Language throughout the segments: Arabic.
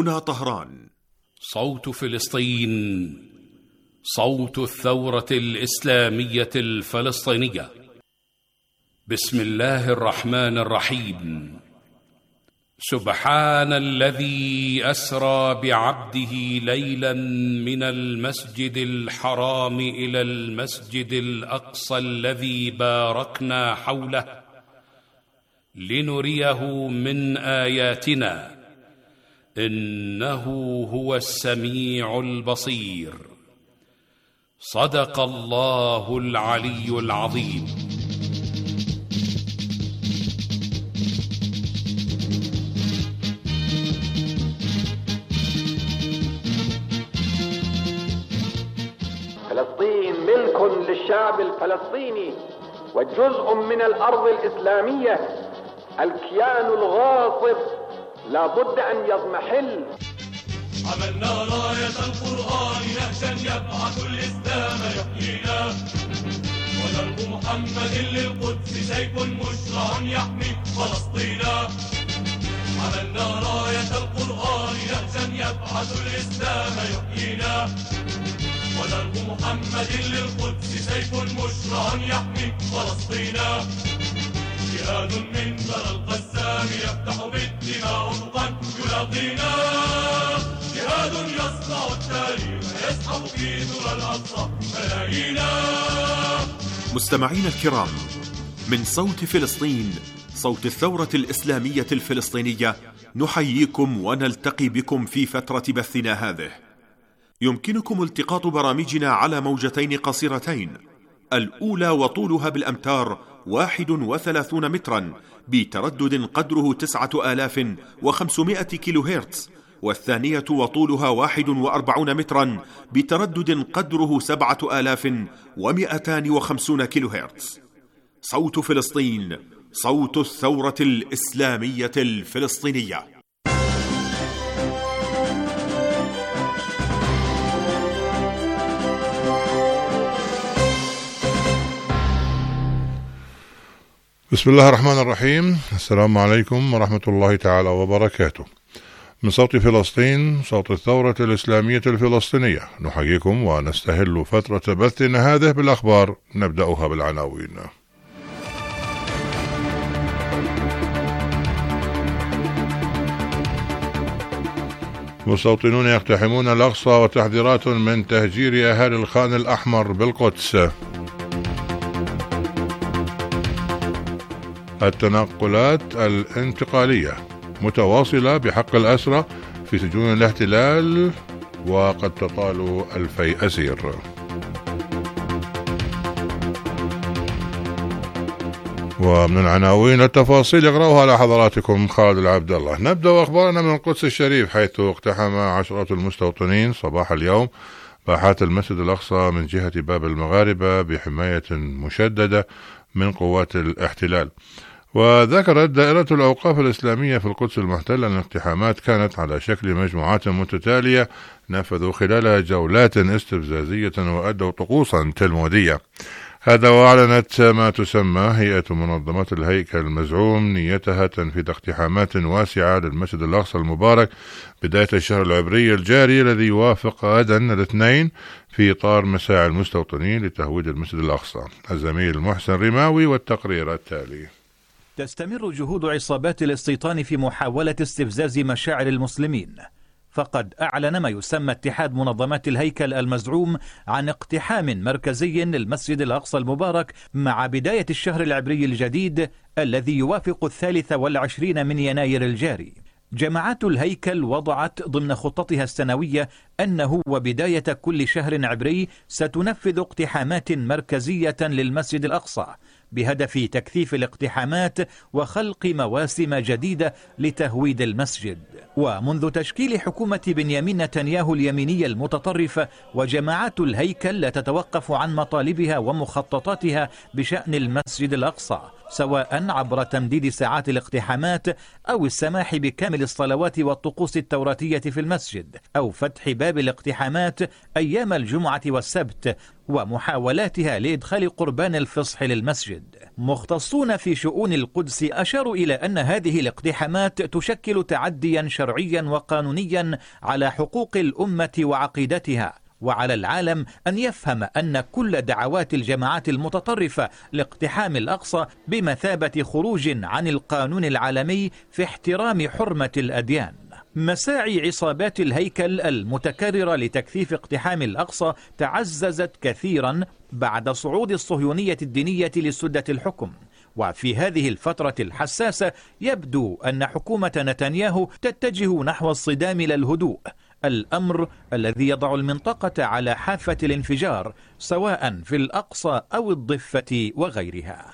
هنا طهران. صوت فلسطين، صوت الثورة الإسلامية الفلسطينية. بسم الله الرحمن الرحيم. سبحان الذي أسرى بعبده ليلا من المسجد الحرام إلى المسجد الأقصى الذي باركنا حوله لنريه من آياتنا إنه هو السميع البصير. صدق الله العلي العظيم. فلسطين ملك للشعب الفلسطيني وجزء من الأرض الإسلامية. الكيان الغاصب لا بد أن يضمحل. عملنا راية القرآن نهجا يبعث الإسلام يحيينا، ودرب محمد للقدس سيف مشرع يحمي فلسطينا. عملنا راية القرآن نهجا يبعث الإسلام يحيينا، ودرب محمد للقدس سيف مشرع يحمي فلسطينا. جهاد من ثرى القسام يفتح بالدماء أفقا يلاقينا، جهاد يصنع التاريخ يسحب في ذرى الأقصى ملايينا. مستمعين الكرام، من صوت فلسطين، صوت الثورة الإسلامية الفلسطينية، نحييكم ونلتقي بكم في فترة بثنا هذه. يمكنكم التقاط برامجنا على موجتين قصيرتين، الأولى وطولها بالأمتار 31 مترا بتردد قدره 9500 كيلو هرتز، والثانية وطولها 41 مترا بتردد قدره 7250 كيلو هرتز. صوت فلسطين، صوت الثورة الإسلامية الفلسطينية. بسم الله الرحمن الرحيم. السلام عليكم ورحمة الله تعالى وبركاته. من صوت فلسطين، صوت الثورة الإسلامية الفلسطينية، نحييكم ونستهل فترة بثنا هذه بالأخبار. نبدأها بالعناوين. مستوطنون يقتحمون الأقصى وتحذيرات من تهجير أهالي الخان الأحمر بالقدس. التنقلات الانتقالية متواصلة بحق الأسرى في سجون الاحتلال، وقد تطال 2000 أسير. ومن العناوين التفاصيل يقرأها على حضراتكم خالد العبد الله. نبدأ أخبارنا من القدس الشريف، حيث اقتحم عشرات المستوطنين صباح اليوم باحات المسجد الأقصى من جهة باب المغاربة بحماية مشددة من قوات الاحتلال. وذكرت دائرة الأوقاف الإسلامية في القدس المحتلة أن الاقتحامات كانت على شكل مجموعات متتالية نفذوا خلالها جولات استفزازية وأدوا طقوسا تلمودية. هذا وأعلنت ما تسمى هيئة منظمات الهيكل المزعوم نيتها تنفيذ اقتحامات واسعة للمسجد الأقصى المبارك بداية الشهر العبري الجاري الذي يوافق غدا الاثنين في إطار مساعي المستوطنين لتهويد المسجد الأقصى. الزميل محسن رماوي والتقرير التالي. تستمر جهود عصابات الاستيطان في محاولة استفزاز مشاعر المسلمين، فقد أعلن ما يسمى اتحاد منظمات الهيكل المزعوم عن اقتحام مركزي للمسجد الأقصى المبارك مع بداية الشهر العبري الجديد الذي يوافق 23 من يناير الجاري. جماعات الهيكل وضعت ضمن خطتها السنوية أنه وبداية كل شهر عبري ستنفذ اقتحامات مركزية للمسجد الأقصى بهدف تكثيف الاقتحامات وخلق مواسم جديدة لتهويد المسجد. ومنذ تشكيل حكومة بنيامين نتنياهو اليمينية المتطرفة، وجماعات الهيكل لا تتوقف عن مطالبها ومخططاتها بشأن المسجد الأقصى، سواء عبر تمديد ساعات الاقتحامات أو السماح بكامل الصلوات والطقوس التوراتية في المسجد، أو فتح باب الاقتحامات أيام الجمعة والسبت ومحاولاتها لإدخال قربان الفصح للمسجد. مختصون في شؤون القدس أشاروا إلى أن هذه الاقتحامات تشكل تعديا شرعيا وقانونيا على حقوق الأمة وعقيدتها، وعلى العالم أن يفهم أن كل دعوات الجماعات المتطرفة لاقتحام الأقصى بمثابة خروج عن القانون العالمي في احترام حرمة الأديان. مساعي عصابات الهيكل المتكررة لتكثيف اقتحام الأقصى تعززت كثيرا بعد صعود الصهيونية الدينية لسدة الحكم، وفي هذه الفترة الحساسة يبدو أن حكومة نتنياهو تتجه نحو الصدام إلى الهدوء، الأمر الذي يضع المنطقة على حافة الانفجار سواء في الأقصى أو الضفة وغيرها.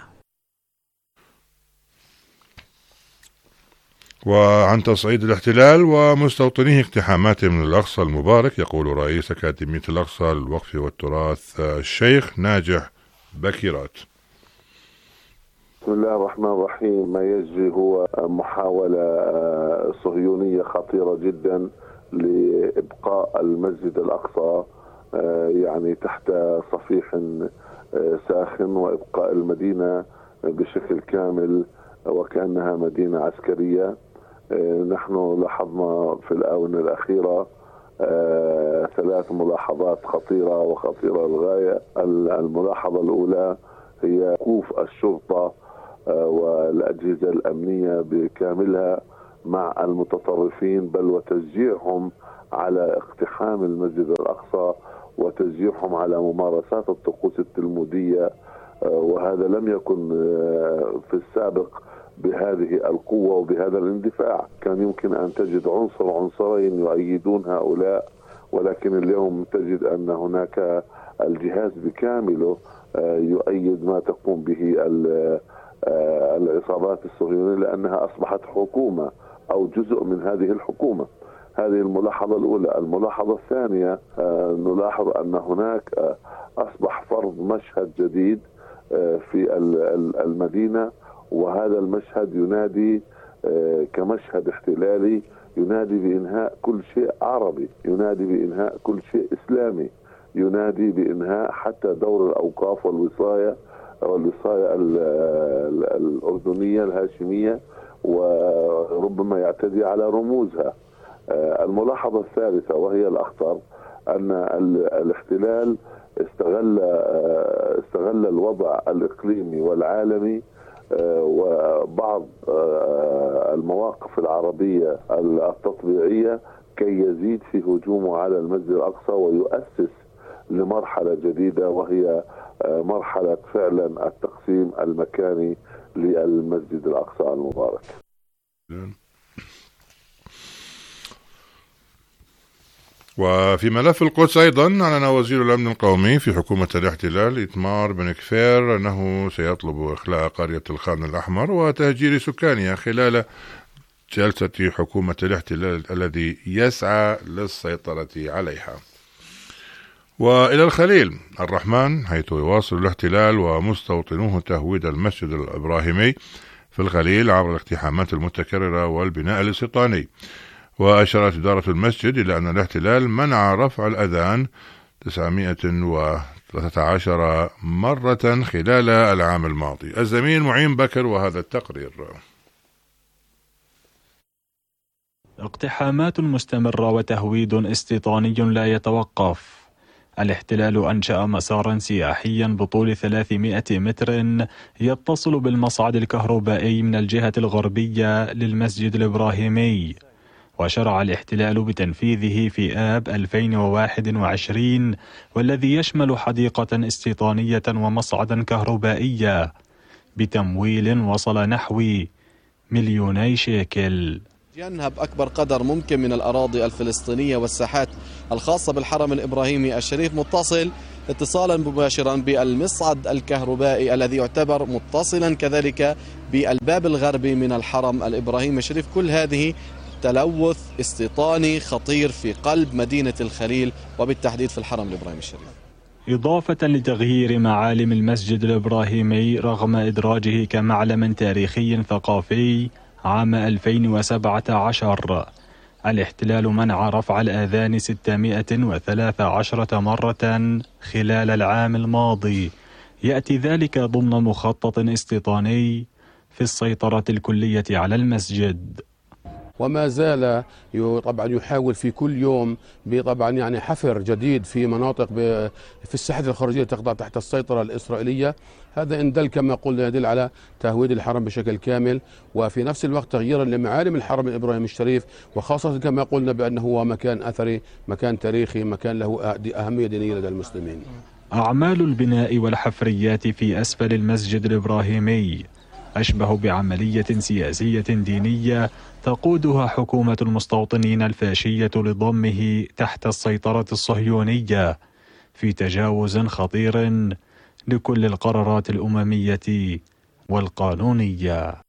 وعن تصعيد الاحتلال ومستوطنيه اقتحاماته من الأقصى المبارك يقول رئيس أكاديمية الأقصى للوقف والتراث الشيخ ناجح بكيرات. بسم الله الرحمن الرحيم. ما يجري هو محاولة صهيونية خطيرة جدا لإبقاء المسجد الأقصى يعني تحت صفيح ساخن، وإبقاء المدينة بشكل كامل وكأنها مدينة عسكرية. نحن لاحظنا في الآونة الأخيرة 3 ملاحظات خطيرة وخطيرة للغاية. الملاحظة الأولى هي وقوف الشرطة والأجهزة الأمنية بكاملها مع المتطرفين، بل وتشجيعهم على اقتحام المسجد الأقصى وتشجيعهم على ممارسات الطقوس التلمودية، وهذا لم يكن في السابق بهذه القوة وبهذا الاندفاع. كان يمكن أن تجد عنصرين يؤيدون هؤلاء، ولكن اليوم تجد أن هناك الجهاز بكامله يؤيد ما تقوم به العصابات الصهيونية، لأنها أصبحت حكومة أو جزء من هذه الحكومة. هذه الملاحظة الأولى. الملاحظة الثانية، نلاحظ أن هناك أصبح فرض مشهد جديد في المدينة، وهذا المشهد ينادي كمشهد احتلالي، ينادي بإنهاء كل شيء عربي، ينادي بإنهاء كل شيء إسلامي، ينادي بإنهاء حتى دور الأوقاف والوصاية الأردنية الهاشمية، وربما يعتدي على رموزها. الملاحظة الثالثة وهي الأخطر، أن الاحتلال استغل الوضع الإقليمي والعالمي وبعض المواقف العربية التطبيعية كي يزيد في هجومه على المسجد الأقصى ويؤسس لمرحلة جديدة، وهي مرحلة فعلا التقسيم المكاني للمسجد الأقصى المبارك. وفي ملف القدس أيضا أعلن وزير الأمن القومي في حكومة الاحتلال إتمار بن كفير أنه سيطلب إخلاء قرية الخان الأحمر وتهجير سكانها خلال جلسة حكومة الاحتلال الذي يسعى للسيطرة عليها. وإلى الخليل الرحمن، حيث يواصل الاحتلال ومستوطنوه تهويد المسجد الإبراهيمي في الخليل عبر الاقتحامات المتكررة والبناء الاستيطاني. وأشارت إدارة المسجد إلى أن الاحتلال منع رفع الأذان 913 مرة خلال العام الماضي. الزميل معين بكر وهذا التقرير. اقتحامات مستمرة وتهويد استيطاني لا يتوقف. الاحتلال أنشأ مسارا سياحيا بطول 300 متر يتصل بالمصعد الكهربائي من الجهة الغربية للمسجد الإبراهيمي، وشرع الاحتلال بتنفيذه في آب 2021، والذي يشمل حديقة استيطانية ومصعدا كهربائيا بتمويل وصل نحو 2 شيكل. ينهب أكبر قدر ممكن من الأراضي الفلسطينية والساحات الخاصة بالحرم الإبراهيمي الشريف، متصل اتصالا مباشرا بالمصعد الكهربائي الذي يعتبر متصلا كذلك بالباب الغربي من الحرم الإبراهيمي الشريف. كل هذه تلوث استيطاني خطير في قلب مدينة الخليل وبالتحديد في الحرم الإبراهيمي الشريف. إضافة لتغيير معالم المسجد الإبراهيمي رغم إدراجه كمعلم تاريخي ثقافي عام 2017. الاحتلال منع رفع الآذان 613 مرة خلال العام الماضي. يأتي ذلك ضمن مخطط استيطاني في السيطرة الكلية على المسجد. وما زال طبعا يحاول في كل يوم طبعا يعني حفر جديد في مناطق في الساحات الخارجية تخضع تحت السيطرة الإسرائيلية. هذا إن دل كما قلنا يدل على تهويد الحرم بشكل كامل، وفي نفس الوقت تغييرا لمعالم الحرم الإبراهيمي الشريف، وخاصة كما قلنا بأنه هو مكان أثري، مكان تاريخي، مكان له أهمية دينية لدى المسلمين. أعمال البناء والحفريات في أسفل المسجد الإبراهيمي أشبه بعملية سياسية دينية تقودها حكومة المستوطنين الفاشية لضمه تحت السيطرة الصهيونية في تجاوز خطير لكل القرارات الأممية والقانونية.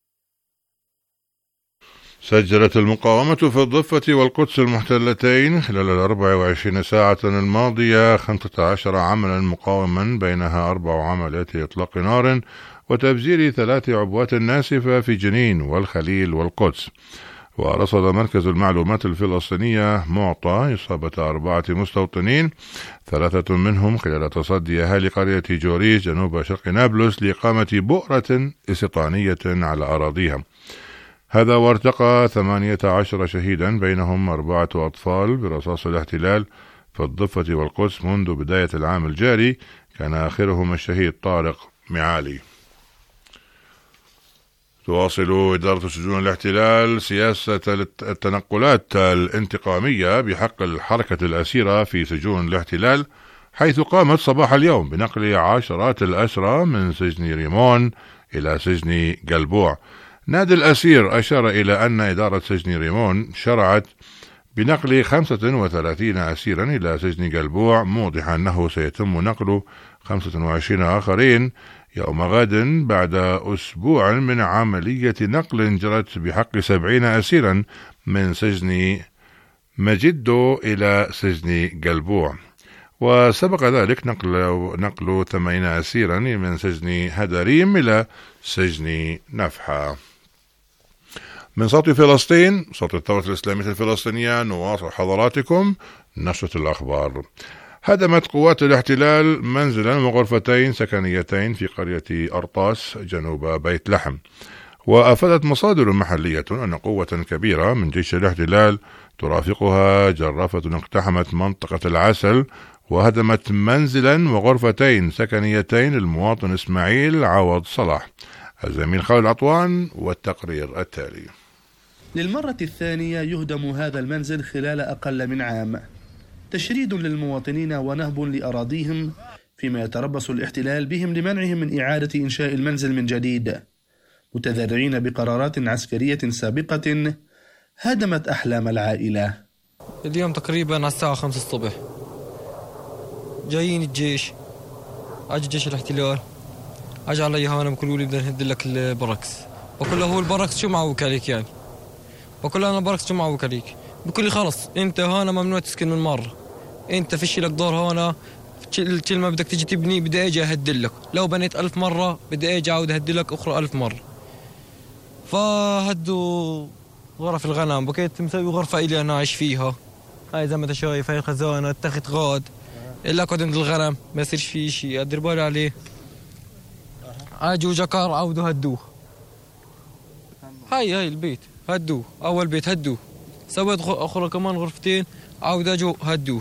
سجلت المقاومة في الضفة والقدس المحتلتين خلال 24 ساعة الماضية 15 عملا مقاوما، بينها 4 عمليات إطلاق نار وتفجير 3 عبوات ناسفة في جنين والخليل والقدس. ورصد مركز المعلومات الفلسطينية معطى إصابة 4 مستوطنين، 3 منهم خلال تصدي أهالي قرية جوريش جنوب شرق نابلس لإقامة بؤرة استيطانية على أراضيها. هذا وارتقى 18 شهيدا بينهم 4 أطفال برصاص الاحتلال في الضفة والقدس منذ بداية العام الجاري، كان آخرهم الشهيد طارق معالي. تواصل إدارة سجون الاحتلال سياسة التنقلات الانتقامية بحق الحركة الأسيرة في سجون الاحتلال، حيث قامت صباح اليوم بنقل عشرات الأسرى من سجن ريمون إلى سجن قلبوع. نادي الأسير أشار إلى أن إدارة سجن ريمون شرعت بنقل 35 أسيرا إلى سجن قلبوع، موضحا أنه سيتم نقل 25 آخرين يوم غد بعد أسبوع من عملية نقل جرت بحق 70 أسيرا من سجن مجدو إلى سجن قلبوع. وسبق ذلك نقل 80 أسيرا من سجن هدريم إلى سجن نفحة. من صوت فلسطين، صوت الثورة الإسلامية الفلسطينية، نواصل حضراتكم نشرة الأخبار. هدمت قوات الاحتلال منزلا وغرفتين سكنيتين في قرية أرطاس جنوب بيت لحم. وأفادت مصادر محلية أن قوة كبيرة من جيش الاحتلال ترافقها جرافة اقتحمت منطقة العسل وهدمت منزلا وغرفتين سكنيتين للمواطن إسماعيل عوض صلاح. الزميل خالد عطوان والتقرير التالي. للمرة الثانية يهدم هذا المنزل خلال أقل من عام، تشريد للمواطنين ونهب لأراضيهم، فيما يتربص الاحتلال بهم لمنعهم من إعادة إنشاء المنزل من جديد، متذرعين بقرارات عسكرية سابقة هدمت أحلام العائلة. اليوم تقريبا على الساعة 5 الصبح جايين الجيش، أجي جيش الاحتلال، أجي علي هانا بقولوا لي بدنا نهد لك البركس، بقول له هو البركس شو معوك عليك يعني؟ بقول له أنا البركس شو معوك عليك؟ بقول لي خلص أنت هانا ممنوع تسكن من مرة، أنت فيش لك دور هانا، كل ما بدك تجي تبني بدي أجي أهدلك، لو بنيت 1000 مرة بدي أجي أعود أهدلك أخرى 1000 مرة. فهدوا غرف الغنم، بقيت مسوي غرفة إلي أنا أعيش فيها، هاي زي ما أنت شايف، هاي خزانة اتخذ غاد إلا أقعد عند الغنم ما يصيرش فيه شيء، أدير بالي عليه. أجوا جكار عودوا هدوه، هاي البيت هدوه، أول بيت هدوه، سويت أخرى كمان غرفتين عود أجوا هدوه،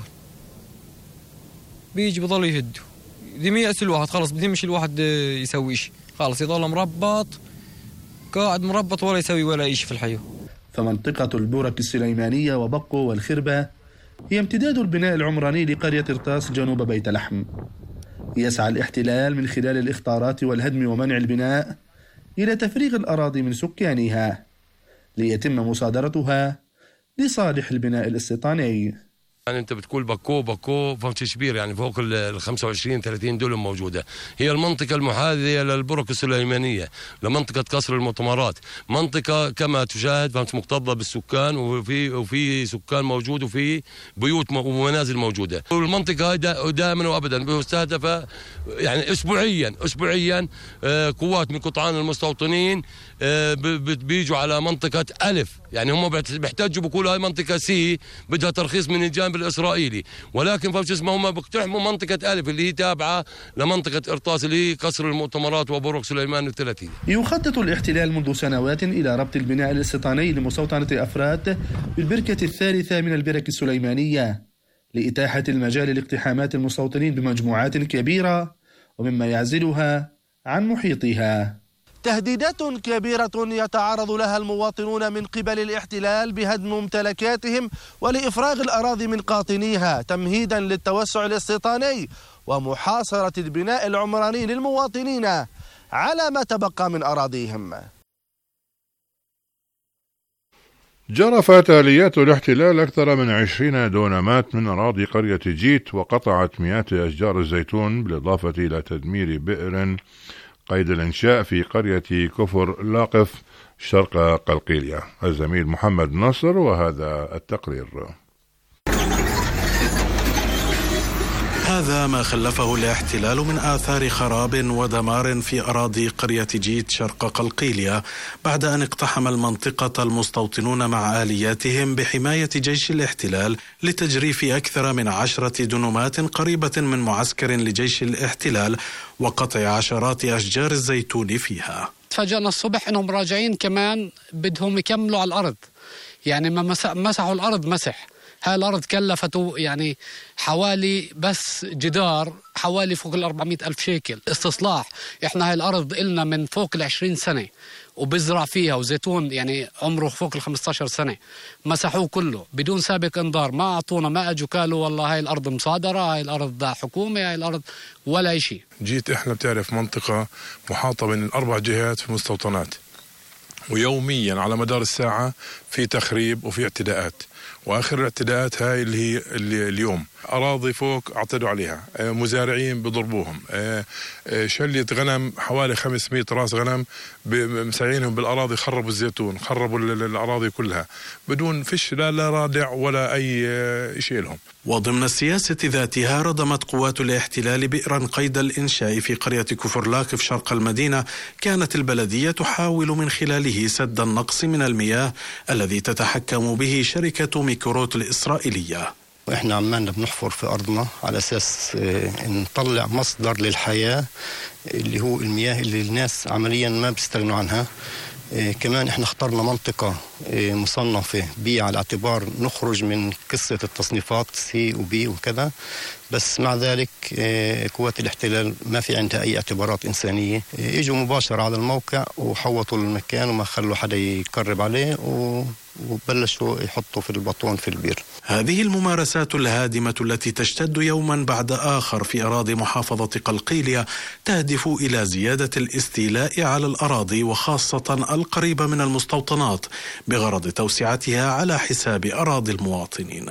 بيجي بضل يهدوا، دي ما يأس الواحد خلص، بدي مش الواحد يسوي شيء، خلص يضل مربط قاعد مربط ولا يسوي ولا شيء في الحياة. فمنطقة البورك السليمانية وبقو والخربة هي امتداد البناء العمراني لقرية إرطاس جنوب بيت لحم. يسعى الاحتلال من خلال الإخطارات والهدم ومنع البناء إلى تفريغ الأراضي من سكانها ليتم مصادرتها لصالح البناء الاستيطاني. يعني انت بتقول باكو فهمت شبير، يعني فوق ال 25-30 دولم موجوده. هي المنطقه المحاذيه للبرك السليمانيه، لمنطقه قصر المؤتمرات، منطقه كما تشاهد فهمت مكتظه بالسكان، وفي سكان موجود، وفي بيوت ومنازل موجوده. والمنطقه هاي دائما وابدا مستهدفه، يعني اسبوعيا قوات من قطعان المستوطنين بيجوا على منطقه الف، يعني هم بيحتاجوا بيقولوا هاي منطقه سي بدها ترخيص من الجانب الاسرائيلي، ولكن فوش اسمه هم بيقتحموا منطقه الف اللي هي تابعه لمنطقه ارطاس اللي هي قصر المؤتمرات وبرج سليمان الثلاثي. يخطط الاحتلال منذ سنوات الى ربط البناء الاستيطاني لمستوطنه افرات بالبركه الثالثه من البرك السليمانيه لاتاحه المجال لاقتحامات المستوطنين بمجموعات كبيره ومما يعزلها عن محيطها. تهديدات كبيرة يتعرض لها المواطنون من قبل الاحتلال بهدم ممتلكاتهم ولإفراغ الأراضي من قاطنيها تمهيدا للتوسع الاستيطاني ومحاصرة البناء العمراني للمواطنين على ما تبقى من أراضيهم. جرفت آليات الاحتلال أكثر من 20 دونمات من أراضي قرية جيت، وقطعت مئات أشجار الزيتون، بالإضافة إلى تدمير بئر قيد الإنشاء في قرية كفر لاقف شرق قلقيلية. الزميل محمد نصر وهذا التقرير. هذا ما خلفه الاحتلال من آثار خراب ودمار في أراضي قرية جيت شرق قلقيلية بعد أن اقتحم المنطقة المستوطنون مع آلياتهم بحماية جيش الاحتلال لتجريف أكثر من 10 دنومات قريبة من معسكر لجيش الاحتلال وقطع عشرات أشجار الزيتون فيها. تفاجأنا الصبح أنهم راجعين كمان بدهم يكملوا على الأرض، يعني ما مسحوا الأرض مسح. هاي الأرض كلفته يعني حوالي بس جدار حوالي فوق 400,000 شيكل استصلاح. احنا هاي الأرض إلنا من فوق 20 سنة وبزرع فيها وزيتون يعني عمره فوق 15 سنة، مسحوه كله بدون سابق انذار، ما أعطونا، ما أجوا قالوا والله هاي الأرض مصادرة، هاي الأرض حكومة، هاي الأرض ولا شيء. جيت احنا بتعرف منطقة محاطة من 4 جهات في مستوطنات، ويوميا على مدار الساعة في تخريب وفي اعتداءات، واخر الاعتداءات هاي اللي اليوم اراضي فوق اعتدوا عليها، مزارعين بضربوهم، شلة غنم حوالي 500 راس غنم مساعينهم بالاراضي، خربوا الزيتون، خربوا الاراضي كلها بدون فيش لا رادع ولا اي شيء لهم. وضمن السياسة ذاتها ردمت قوات الاحتلال بئرا قيد الإنشاء في قرية كفر لاقف شرق المدينة، كانت البلدية تحاول من خلاله سد النقص من المياه الذي تتحكم به شركة ميكروت الإسرائيلية. وإحنا عمالنا بنحفر في أرضنا على أساس نطلع مصدر للحياة اللي هو المياه اللي الناس عمليا ما بيستغنوا عنها. كمان احنا اخترنا منطقة مصنفة بي على اعتبار نخرج من قصة التصنيفات سي وبي وكذا، بس مع ذلك قوات الاحتلال ما في عندها أي اعتبارات إنسانية، اجوا مباشرة على الموقع وحوطوا المكان وما خلوا حدا يقرب عليه وبلشوا يحطوا في البطون في البير. هذه الممارسات الهادمة التي تشتد يوما بعد آخر في أراضي محافظة قلقيلية تهدف إلى زيادة الاستيلاء على الأراضي وخاصة القريبة من المستوطنات بغرض توسعتها على حساب أراضي المواطنين.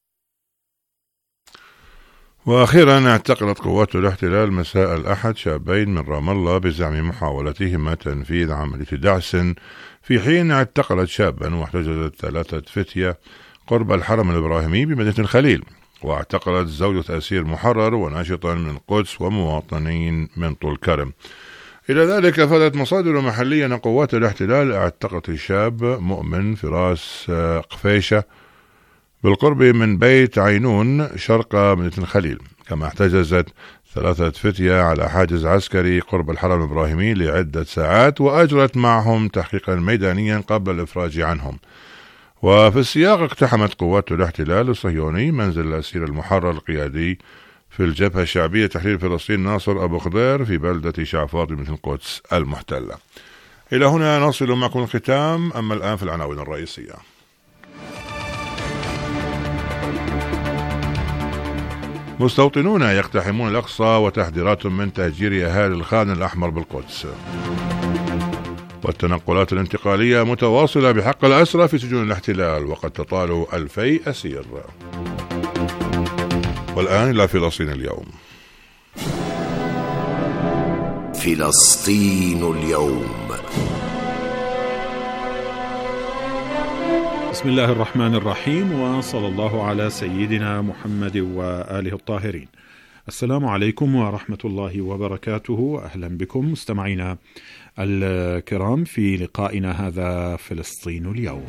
وأخيرا اعتقلت قوات الاحتلال مساء الأحد شابين من رام الله بزعم محاولتهما تنفيذ عملية دعس، في حين اعتقلت شابا واحتجزت 3 فتية قرب الحرم الإبراهيمي بمدينة الخليل، واعتقلت زوجة أسير محرر وناشطا من القدس ومواطنين من طول كرم. إلى ذلك أفادت مصادر محلية أن قوات الاحتلال اعتقلت شاب مؤمن في راس قفيشة بالقرب من بيت عينون شرق مدينة الخليل، كما احتجزت 3 فتية على حاجز عسكري قرب الحرم الإبراهيمي لعدة ساعات، وأجرت معهم تحقيقا ميدانيا قبل الإفراج عنهم. وفي السياق اقتحمت قوات الاحتلال الصهيوني منزل الأسير المحرر القيادي في الجبهة الشعبية تحرير فلسطين ناصر أبو خضير في بلدة شعفاط من القدس المحتلة. إلى هنا نصل معكم الختام، أما الآن في العناوين الرئيسية. مستوطنون يقتحمون الأقصى وتحذيرات من تهجير أهالي الخان الأحمر بالقدس. والتنقلات الانتقالية متواصلة بحق الأسرى في سجون الاحتلال وقد تطال 2000 أسير. والآن إلى فلسطين اليوم. فلسطين اليوم. بسم الله الرحمن الرحيم، وصلى الله على سيدنا محمد وآله الطاهرين. السلام عليكم ورحمة الله وبركاته. أهلا بكم مستمعينا الكرام في لقائنا هذا فلسطين اليوم.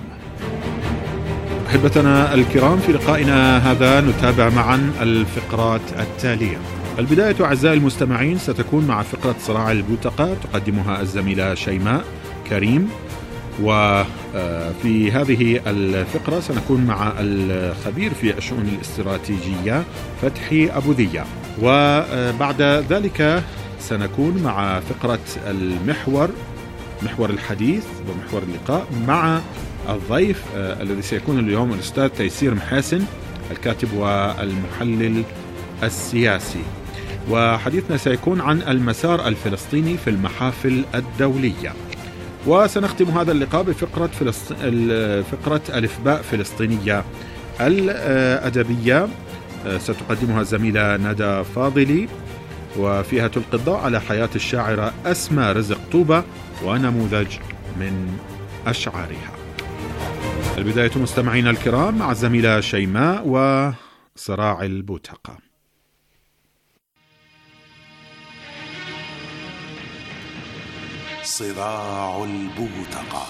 أحبتنا الكرام، في لقائنا هذا نتابع معا الفقرات التالية. البداية أعزائي المستمعين ستكون مع فقرة صراع البوتقة تقدمها الزميلة شيماء كريم، وفي هذه الفقرة سنكون مع الخبير في الشؤون الاستراتيجية فتحي أبو ذية، وبعد ذلك سنكون مع فقرة محور الحديث ومحور اللقاء مع الضيف الذي سيكون اليوم الأستاذ تيسير محاسن، الكاتب والمحلل السياسي، وحديثنا سيكون عن المسار الفلسطيني في المحافل الدولية. وسنختم هذا اللقاء بفقرة فقرة ألفباء فلسطينية الأدبية ستقدمها الزميلة ندى فاضلي، وفيها تلقي الضوء على حياة الشاعرة أسماء رزق طوبة ونموذج من أشعارها. البداية مستمعينا الكرام مع الزميلة شيماء وصراع البوتقة. صراع البوتقة.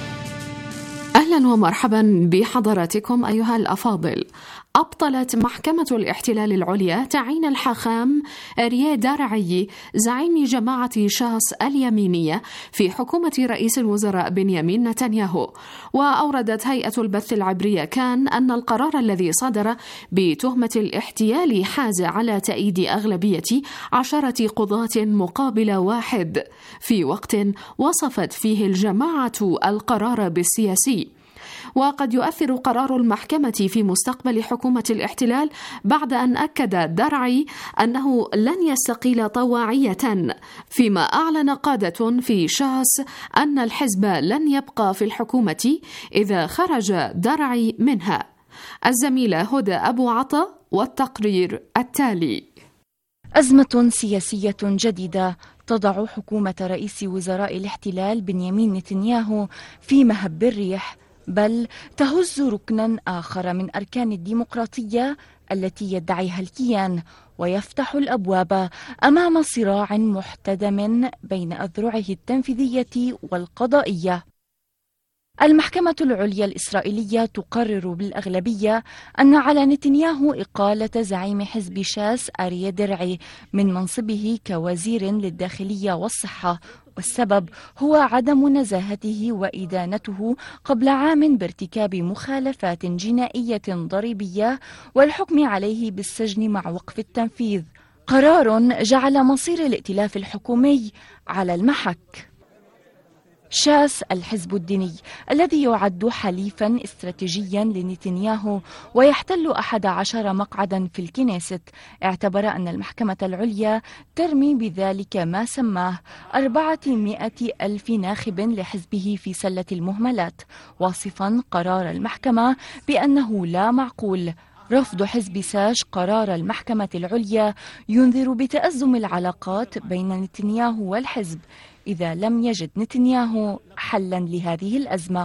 أهلا ومرحبا بحضراتكم أيها الأفاضل. أبطلت محكمة الاحتلال العليا تعيين الحاخام أريا دارعي زعيم جماعة شاس اليمينية في حكومة رئيس الوزراء بنيامين نتنياهو. وأوردت هيئة البث العبرية كان أن القرار الذي صدر بتهمة الاحتيال حاز على تأييد أغلبية 10 قضاة مقابل 1 في وقت وصفت فيه الجماعة القرار بالسياسي. وقد يؤثر قرار المحكمة في مستقبل حكومة الاحتلال بعد أن أكد درعي أنه لن يستقيل طواعية، فيما أعلن قادة في شاس أن الحزب لن يبقى في الحكومة إذا خرج درعي منها. الزميلة هدى أبو عطا والتقرير التالي. أزمة سياسية جديدة تضع حكومة رئيس وزراء الاحتلال بنيامين نتنياهو في مهب الريح، بل تهز ركنا آخر من أركان الديمقراطية التي يدعيها الكيان، ويفتح الأبواب أمام صراع محتدم بين أذرعه التنفيذية والقضائية. المحكمة العليا الإسرائيلية تقرر بالأغلبية أن على نتنياهو إقالة زعيم حزب شاس أريا درعي من منصبه كوزير للداخلية والصحة، والسبب هو عدم نزاهته وإدانته قبل عام بارتكاب مخالفات جنائية ضريبية والحكم عليه بالسجن مع وقف التنفيذ، قرار جعل مصير الائتلاف الحكومي على المحك. شاس الحزب الديني الذي يعد حليفا استراتيجيا لنتنياهو ويحتل 11 مقعدا في الكنيست، اعتبر أن المحكمة العليا ترمي بذلك ما سماه 400,000 ناخب لحزبه في سلة المهملات، واصفا قرار المحكمة بأنه لا معقول. رفض حزب ساش قرار المحكمة العليا ينذر بتأزم العلاقات بين نتنياهو والحزب إذا لم يجد نتنياهو حلا لهذه الأزمة.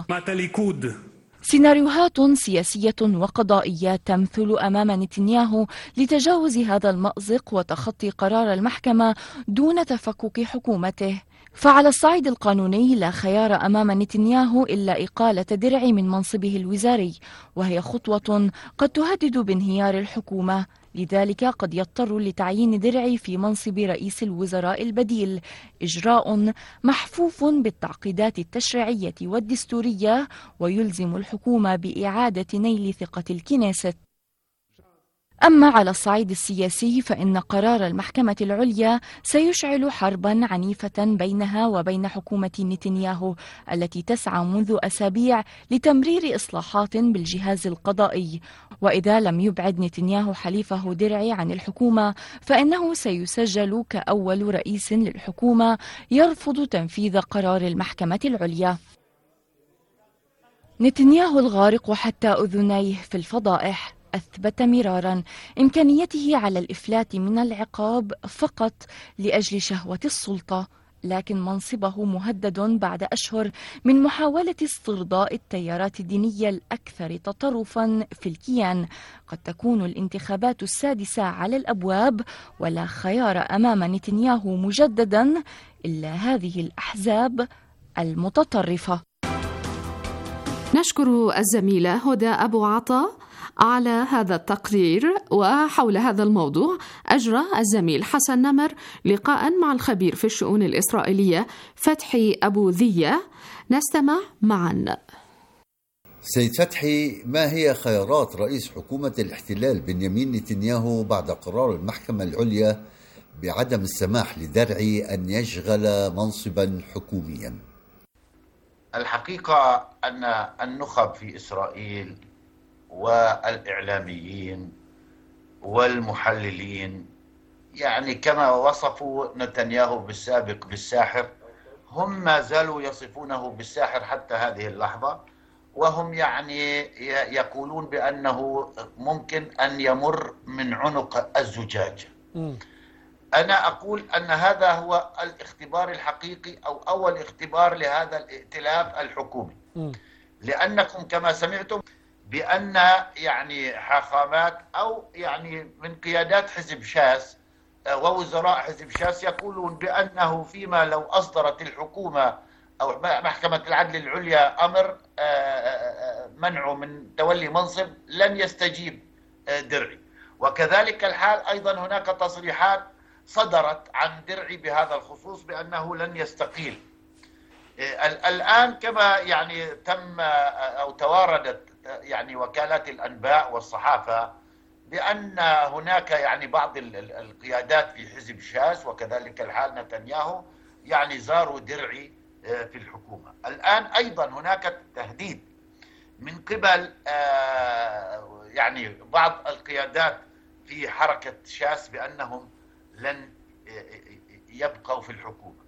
سيناريوهات سياسية وقضائية تمثل أمام نتنياهو لتجاوز هذا المأزق وتخطي قرار المحكمة دون تفكك حكومته. فعلى الصعيد القانوني لا خيار أمام نتنياهو إلا إقالة درعي من منصبه الوزاري، وهي خطوة قد تهدد بانهيار الحكومة. لذلك قد يضطر لتعيين درعي في منصب رئيس الوزراء البديل، إجراء محفوف بالتعقيدات التشريعية والدستورية ويلزم الحكومة بإعادة نيل ثقة الكنيست. أما على الصعيد السياسي فإن قرار المحكمة العليا سيشعل حربا عنيفة بينها وبين حكومة نتنياهو التي تسعى منذ أسابيع لتمرير إصلاحات بالجهاز القضائي. وإذا لم يبعد نتنياهو حليفه درعي عن الحكومة فإنه سيسجل كأول رئيس للحكومة يرفض تنفيذ قرار المحكمة العليا. نتنياهو الغارق حتى أذنيه في الفضائح. أثبت مرارا إمكانيته على الإفلات من العقاب فقط لأجل شهوة السلطة، لكن منصبه مهدد بعد أشهر من محاولة استرضاء التيارات الدينية الأكثر تطرفا في الكيان. قد تكون الانتخابات السادسة على الأبواب، ولا خيار أمام نتنياهو مجددا إلا هذه الأحزاب المتطرفة. نشكر الزميلة هدى أبو عطا على هذا التقرير. وحول هذا الموضوع أجرى الزميل حسن نمر لقاء مع الخبير في الشؤون الإسرائيلية فتحي أبو ذية. نستمع معا. سيد فتحي، ما هي خيارات رئيس حكومة الاحتلال بنيامين نتنياهو بعد قرار المحكمة العليا بعدم السماح لدرعي أن يشغل منصبا حكوميا؟ الحقيقة أن النخب في إسرائيل والإعلاميين والمحللين يعني كما وصفوا نتنياهو بالسابق بالساحر، هم ما زالوا يصفونه بالساحر حتى هذه اللحظة، وهم يعني يقولون بأنه ممكن أن يمر من عنق الزجاج. أنا أقول أن هذا هو الاختبار الحقيقي أو أول اختبار لهذا الائتلاف الحكومي، لأنكم كما سمعتم بأن يعني حاخامات أو يعني من قيادات حزب شاس ووزراء حزب شاس يقولون بأنه فيما لو أصدرت الحكومة أو محكمة العدل العليا أمر منعه من تولي منصب لن يستجيب درعي. وكذلك الحال أيضا هناك تصريحات صدرت عن درعي بهذا الخصوص بأنه لن يستقيل. الآن كما يعني تم أو تواردت يعني وكالات الأنباء والصحافة بأن هناك يعني بعض القيادات في حزب شاس وكذلك الحال نتنياهو يعني زاروا درعي في الحكومة. الآن أيضا هناك تهديد من قبل يعني بعض القيادات في حركة شاس بأنهم لن يبقوا في الحكومة.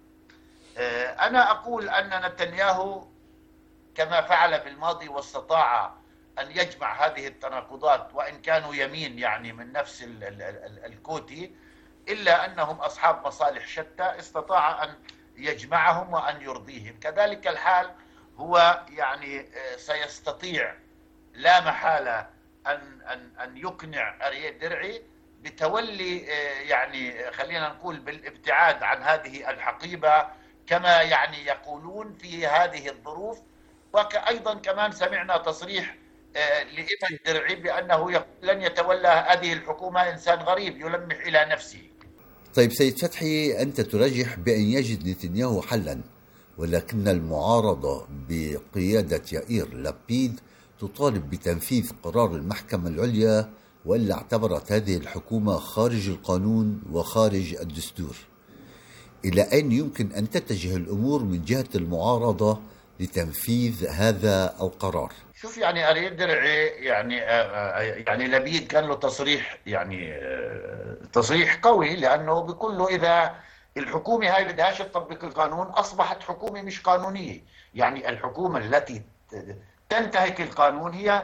أنا أقول أن نتنياهو كما فعل في الماضي واستطاع أن يجمع هذه التناقضات وإن كانوا يمين يعني من نفس الكوتي، إلا أنهم أصحاب مصالح شتى، استطاع أن يجمعهم وأن يرضيهم. كذلك الحال هو يعني سيستطيع لا محالة أن يقنع أرييه درعي بتولي يعني خلينا نقول بالابتعاد عن هذه الحقيبة كما يعني يقولون في هذه الظروف. وأيضا كمان سمعنا تصريح لابن درعي بأنه لن يتولى هذه الحكومة إنسان غريب يلمح إلى نفسه. طيب سيد فتحي، أنت ترجح بأن يجد نتنياهو حلا، ولكن المعارضة بقيادة يائير لابيد تطالب بتنفيذ قرار المحكمة العليا، وإلا اعتبرت هذه الحكومة خارج القانون وخارج الدستور. إلى أين يمكن أن تتجه الأمور من جهة المعارضة لتنفيذ هذا القرار؟ شوف يعني أريد درعي يعني لبيد كان له تصريح يعني تصريح قوي، لأنه بيقول له إذا الحكومة هاي بدهاش تطبق القانون أصبحت حكومة مش قانونية. يعني الحكومة التي تنتهك القانون هي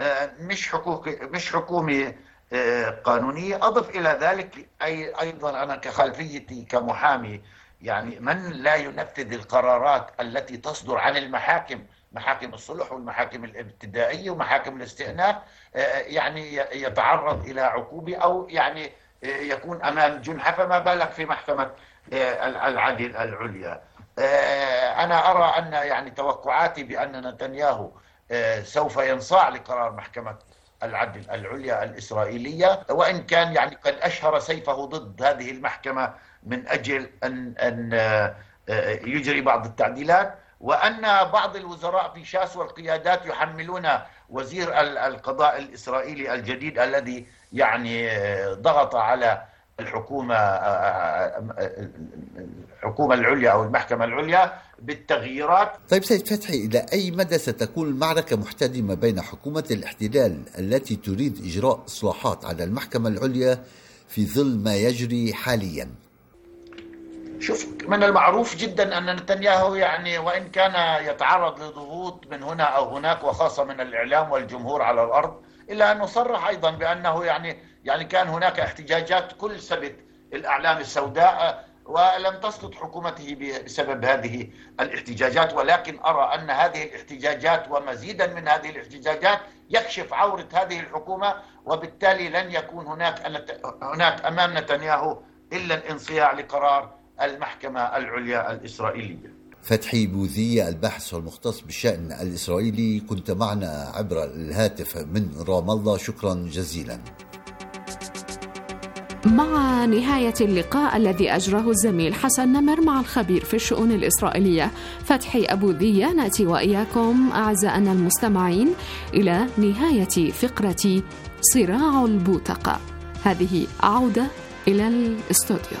مش حكومة قانونية. أضف إلى ذلك أيضا أنا كخلفيتي كمحامي يعني من لا ينفذ القرارات التي تصدر عن المحاكم، محاكم الصلح والمحاكم الابتدائية ومحاكم الاستئناف، يعني يتعرض إلى عقوبة أو يعني يكون أمام جنحة، فما بالك في محكمة العدل العليا. أنا أرى أن يعني توقعاتي بأن نتنياهو سوف ينصاع لقرار محكمة العدل العليا الإسرائيلية، وإن كان يعني قد أشهر سيفه ضد هذه المحكمة من أجل أن يجري بعض التعديلات، وأن بعض الوزراء في شاس والقيادات يحملون وزير القضاء الإسرائيلي الجديد الذي يعني ضغط على الحكومة العليا أو المحكمة العليا بالتغييرات. طيب سيد فتحي، إلى أي مدى ستكون المعركة محتدمة بين حكومة الاحتلال التي تريد إجراء إصلاحات على المحكمة العليا في ظل ما يجري حاليا؟ شوف، من المعروف جدا أن نتنياهو يعني وإن كان يتعرض لضغوط من هنا أو هناك وخاصة من الإعلام والجمهور على الأرض، إلا أنه صرح أيضا بأنه يعني كان هناك احتجاجات كل سبت الأعلام السوداء، ولم تسقط حكومته بسبب هذه الاحتجاجات، ولكن أرى أن هذه الاحتجاجات ومزيدا من هذه الاحتجاجات يكشف عورة هذه الحكومة، وبالتالي لن يكون هناك أمام نتنياهو إلا الانصياع لقرار المحكمة العليا الإسرائيلية. فتحي بوذية، الباحث والمختص بالشأن الإسرائيلي، كنت معنا عبر الهاتف من رام الله، شكرا جزيلا. مع نهاية اللقاء الذي أجراه الزميل حسن نمر مع الخبير في الشؤون الإسرائيلية فتحي أبو ذية، نأتي وإياكم أعزائنا المستمعين إلى نهاية فقرة صراع البوتقة. هذه عودة إلى الاستوديو.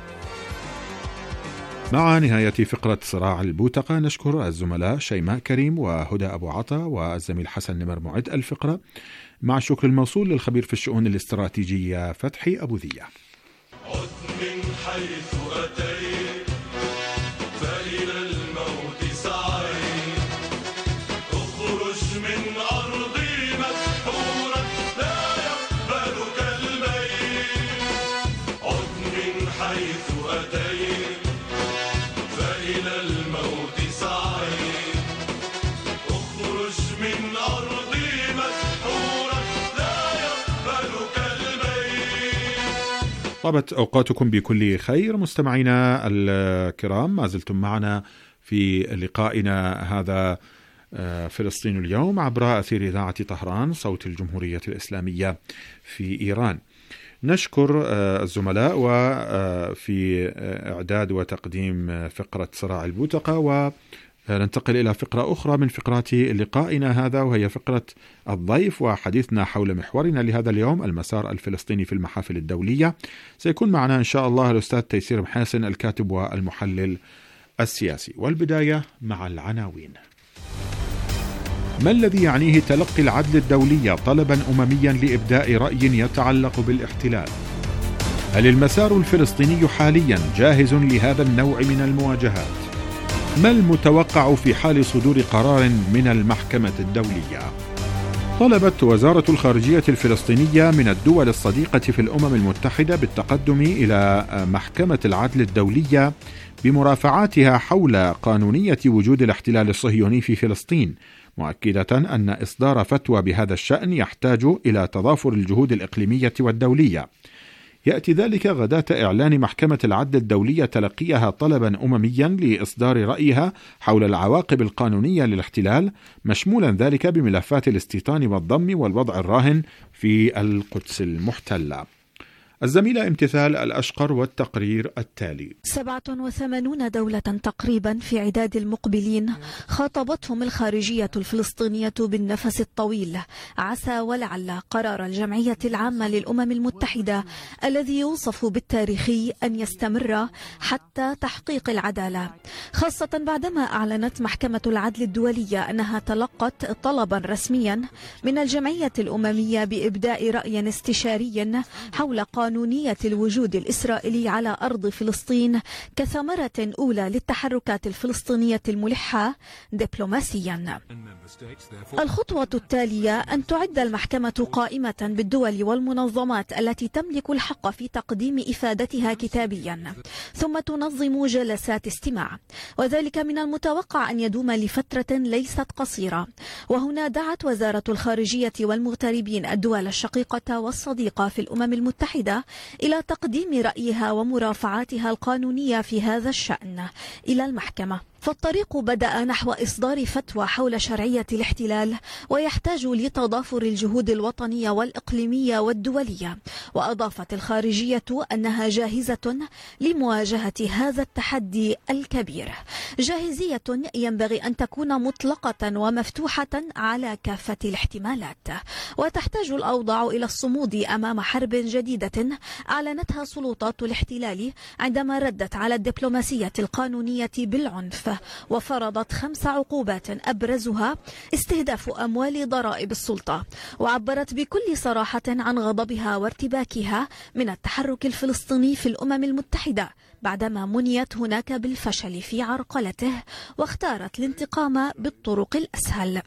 مع نهاية فقرة صراع البوتقة نشكر الزملاء شيماء كريم وهدى أبو عطا والزميل حسن نمر معد الفقرة، مع الشكر الموصول للخبير في الشؤون الاستراتيجية فتحي أبو ذية. عد من حيث أتيت فإلى الموت سعيت، اخرج من أرضي مسحورا لا يقبلك الميت. عد من حيث أتيت فإلى الموت سعيت، اخرج من أرضي مسحورا لا يقبلك الميت. طابت أوقاتكم بكل خير مستمعينا الكرام، ما زلتم معنا في لقائنا هذا فلسطين اليوم عبر أثير إذاعة طهران صوت الجمهورية الإسلامية في إيران. نشكر الزملاء وفي إعداد وتقديم فقرة صراع البوتقة، وننتقل إلى فقرة أخرى من فقرات لقائنا هذا، وهي فقرة الضيف وحديثنا حول محورنا لهذا اليوم، المسار الفلسطيني في المحافل الدولية. سيكون معنا إن شاء الله الأستاذ تيسير محاسن الكاتب والمحلل السياسي. والبداية مع العناوين. ما الذي يعنيه تلقي العدل الدولي طلبا أمميا لإبداء رأي يتعلق بالاحتلال؟ هل المسار الفلسطيني حاليا جاهز لهذا النوع من المواجهات؟ ما المتوقع في حال صدور قرار من المحكمة الدولية؟ طلبت وزارة الخارجية الفلسطينية من الدول الصديقة في الأمم المتحدة بالتقدم إلى محكمة العدل الدولية بمرافعاتها حول قانونية وجود الاحتلال الصهيوني في فلسطين، مؤكدة أن إصدار فتوى بهذا الشأن يحتاج إلى تضافر الجهود الإقليمية والدولية. يأتي ذلك غداة إعلان محكمة العدل الدولية تلقيها طلبا أمميا لإصدار رأيها حول العواقب القانونية للاحتلال، مشمولا ذلك بملفات الاستيطان والضم والوضع الراهن في القدس المحتلة. الزميلة امتثال الأشقر والتقرير التالي. 87 دولة تقريبا في عداد المقبلين خاطبتهم الخارجية الفلسطينية بالنفس الطويل، عسى ولعل قرار الجمعية العامة للأمم المتحدة الذي يوصف بالتاريخي أن يستمر حتى تحقيق العدالة، خاصة بعدما أعلنت محكمة العدل الدولية أنها تلقت طلبا رسميا من الجمعية الأممية بإبداء رأي استشاري حول قانونية الوجود الإسرائيلي على أرض فلسطين كثمرة أولى للتحركات الفلسطينية الملحة دبلوماسيا. الخطوة التالية أن تعد المحكمة قائمة بالدول والمنظمات التي تملك الحق في تقديم إفادتها كتابيا، ثم تنظم جلسات استماع، وذلك من المتوقع أن يدوم لفترة ليست قصيرة. وهنا دعت وزارة الخارجية والمغتربين الدول الشقيقة والصديقة في الأمم المتحدة إلى تقديم رأيها ومرافعاتها القانونية في هذا الشأن إلى المحكمة. فالطريق بدأ نحو إصدار فتوى حول شرعية الاحتلال، ويحتاج لتضافر الجهود الوطنية والإقليمية والدولية. وأضافت الخارجية أنها جاهزة لمواجهة هذا التحدي الكبير، جاهزية ينبغي أن تكون مطلقة ومفتوحة على كافة الاحتمالات. وتحتاج الأوضاع إلى الصمود أمام حرب جديدة أعلنتها سلطات الاحتلال عندما ردت على الدبلوماسية القانونية بالعنف، وفرضت 5 عقوبات أبرزها استهداف أموال ضرائب السلطة. وعبرت بكل صراحة عن غضبها وارتباكها من التحرك الفلسطيني في الأمم المتحدة بعدما منيت هناك بالفشل في عرقلته، واختارت الانتقام بالطرق الأسهل.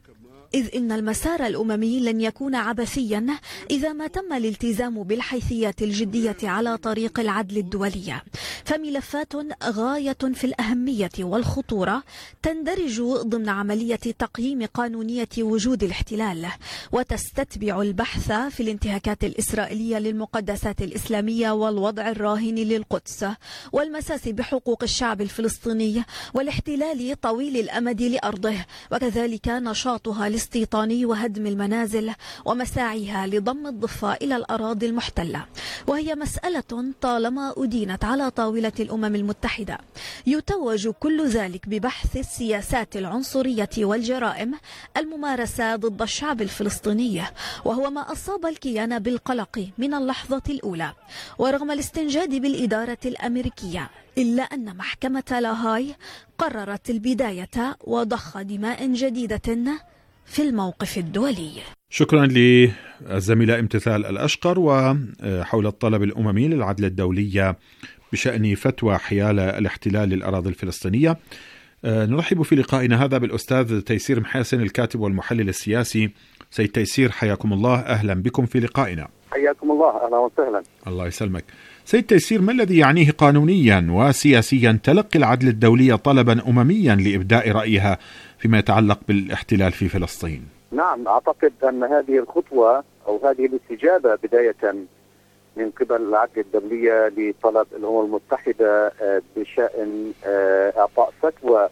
إذ إن المسار الأممي لن يكون عبثيا إذا ما تم الالتزام بالحيثيات الجدية على طريق العدل الدولي، فملفات غاية في الأهمية والخطورة تندرج ضمن عملية تقييم قانونية وجود الاحتلال، وتستتبع البحث في الانتهاكات الإسرائيلية للمقدسات الإسلامية والوضع الراهن للقدس والمساس بحقوق الشعب الفلسطيني والاحتلال طويل الأمد لأرضه، وكذلك نشاطها الاستيطاني وهدم المنازل ومساعيها لضم الضفة إلى الأراضي المحتلة، وهي مسألة طالما أدينت على طاولة الأمم المتحدة. يتوج كل ذلك ببحث السياسات العنصرية والجرائم الممارسة ضد الشعب الفلسطيني، وهو ما أصاب الكيان بالقلق من اللحظة الأولى، ورغم الاستنجاد بالإدارة الأمريكية إلا أن محكمة لاهاي قررت البداية وضخ دماء جديدة في الموقف الدولي. شكرا للزميلة امتثال الأشقر. وحول الطلب الأممي للعدل الدولي بشأن فتوى حيال الاحتلال للأراضي الفلسطينية، نرحب في لقائنا هذا بالأستاذ تيسير محاسن الكاتب والمحلل السياسي. سيد تيسير حياكم الله، أهلا بكم في لقائنا. حياكم الله، أهلا وسهلا. الله يسلمك. سيد تيسير، ما الذي يعنيه قانونيا وسياسيا تلقي العدل الدولي طلبا أمميا لإبداء رأيها فيما يتعلق بالاحتلال في فلسطين؟ نعم، أعتقد أن هذه الخطوة أو هذه الاستجابة بداية من قبل العدل الدولية لطلب الأمم المتحدة بشأن إعطاء فتوى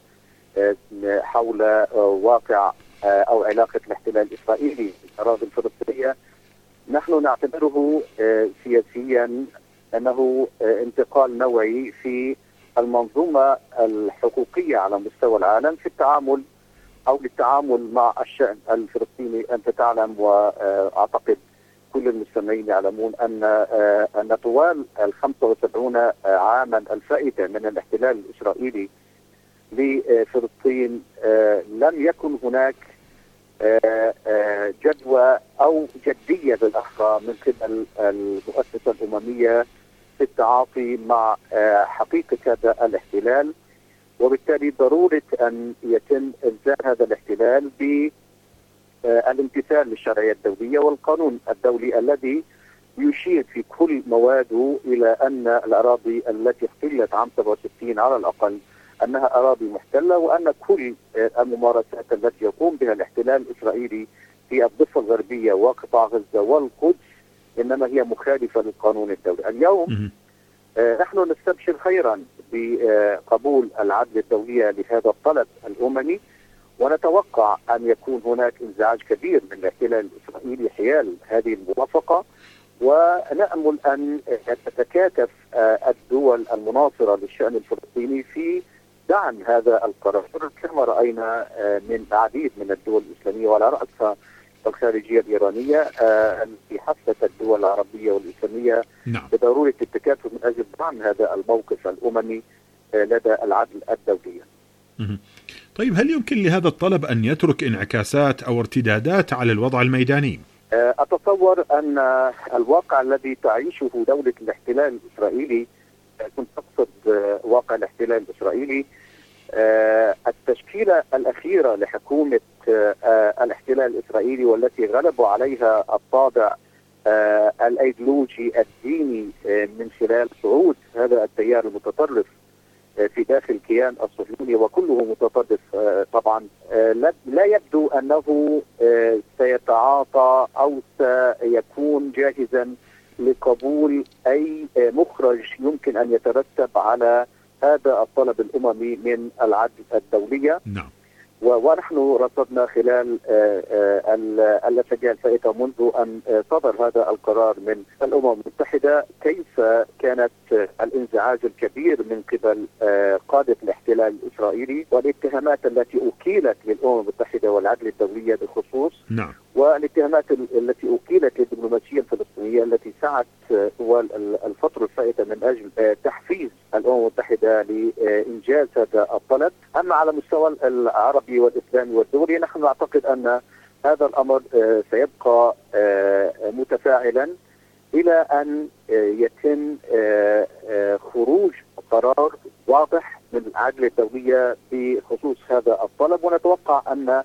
حول واقع أو علاقة الاحتلال الإسرائيلي بالأراضي الفلسطينية، نحن نعتبره سياسيا أنه انتقال نوعي في المنظومة الحقوقية على مستوى العالم في التعامل أو للتعامل مع الشأن الفلسطيني. أنت تعلم وأعتقد كل المستمعين يعلمون أن طوال 75 عاما الفائتة من الاحتلال الإسرائيلي لفلسطين لم يكن هناك جدوى أو جدية بالأحرى من قبل المؤسسة الأممية في التعاطي مع حقيقة هذا الاحتلال، وبالتالي ضرورة أن يتم إلزام هذا الاحتلال بالامتثال للشرعية الدولية والقانون الدولي الذي يشير في كل مواده إلى أن الأراضي التي احتلت عام 67 على الأقل أنها أراضي محتلة، وأن كل الممارسات التي يقوم بها الاحتلال الإسرائيلي في الضفة الغربية وقطاع غزة والقدس إنما هي مخالفة للقانون الدولي. اليوم نحن نستبشر خيرا بقبول العدل الدولية لهذا الطلب الأممي، ونتوقع أن يكون هناك انزعاج كبير من الاحتلال الإسرائيلي حيال هذه الموافقة، ونأمل أن تتكاتف الدول المناصرة للشأن الفلسطيني في دعم هذا القرار كما رأينا من العديد من الدول الإسلامية وعلى رأسها الخارجية الإيرانية التي حثت الدول العربية والإسلامية بضرورة التكاتف من أجل دعم هذا الموقف الأممي لدى العدل الدولي. طيب، هل يمكن لهذا الطلب أن يترك انعكاسات أو ارتدادات على الوضع الميداني؟ أتصور أن الواقع الذي تعيشه دولة الاحتلال الإسرائيلي، كنت أقصد واقع الاحتلال الإسرائيلي، التشكيلة الأخيرة لحكومة الاحتلال الإسرائيلي والتي غلبوا عليها الطابع الأيديولوجي الديني من خلال صعود هذا التيار المتطرف في داخل الكيان الصهيوني وكله متطرف طبعا، لا يبدو أنه سيتعاطى أو سيكون جاهزا لقبول أي مخرج يمكن أن يترتب على هذا الطلب الأممي من العدل الدولية. نعم. ونحن رصدنا خلال الأسابيع الفائتة منذ أن صدر هذا القرار من الأمم المتحدة كيف كانت الانزعاج الكبير من قبل قادة الاحتلال الإسرائيلي والاتهامات التي أكيلت للأمم المتحدة والعدل الدولية بالخصوص. نعم. والاتهامات التي أكيلت للدبلوماسية الفلسطينية التي سعت طوال الفترة الفائتة من أجل تحفيز الأمم المتحدة لإنجاز هذا الطلب. أما على مستوى العربي والإسلامي والدولي نحن نعتقد أن هذا الأمر سيبقى متفاعلا إلى أن يتم خروج قرار واضح من العدل الدولية بخصوص هذا الطلب، ونتوقع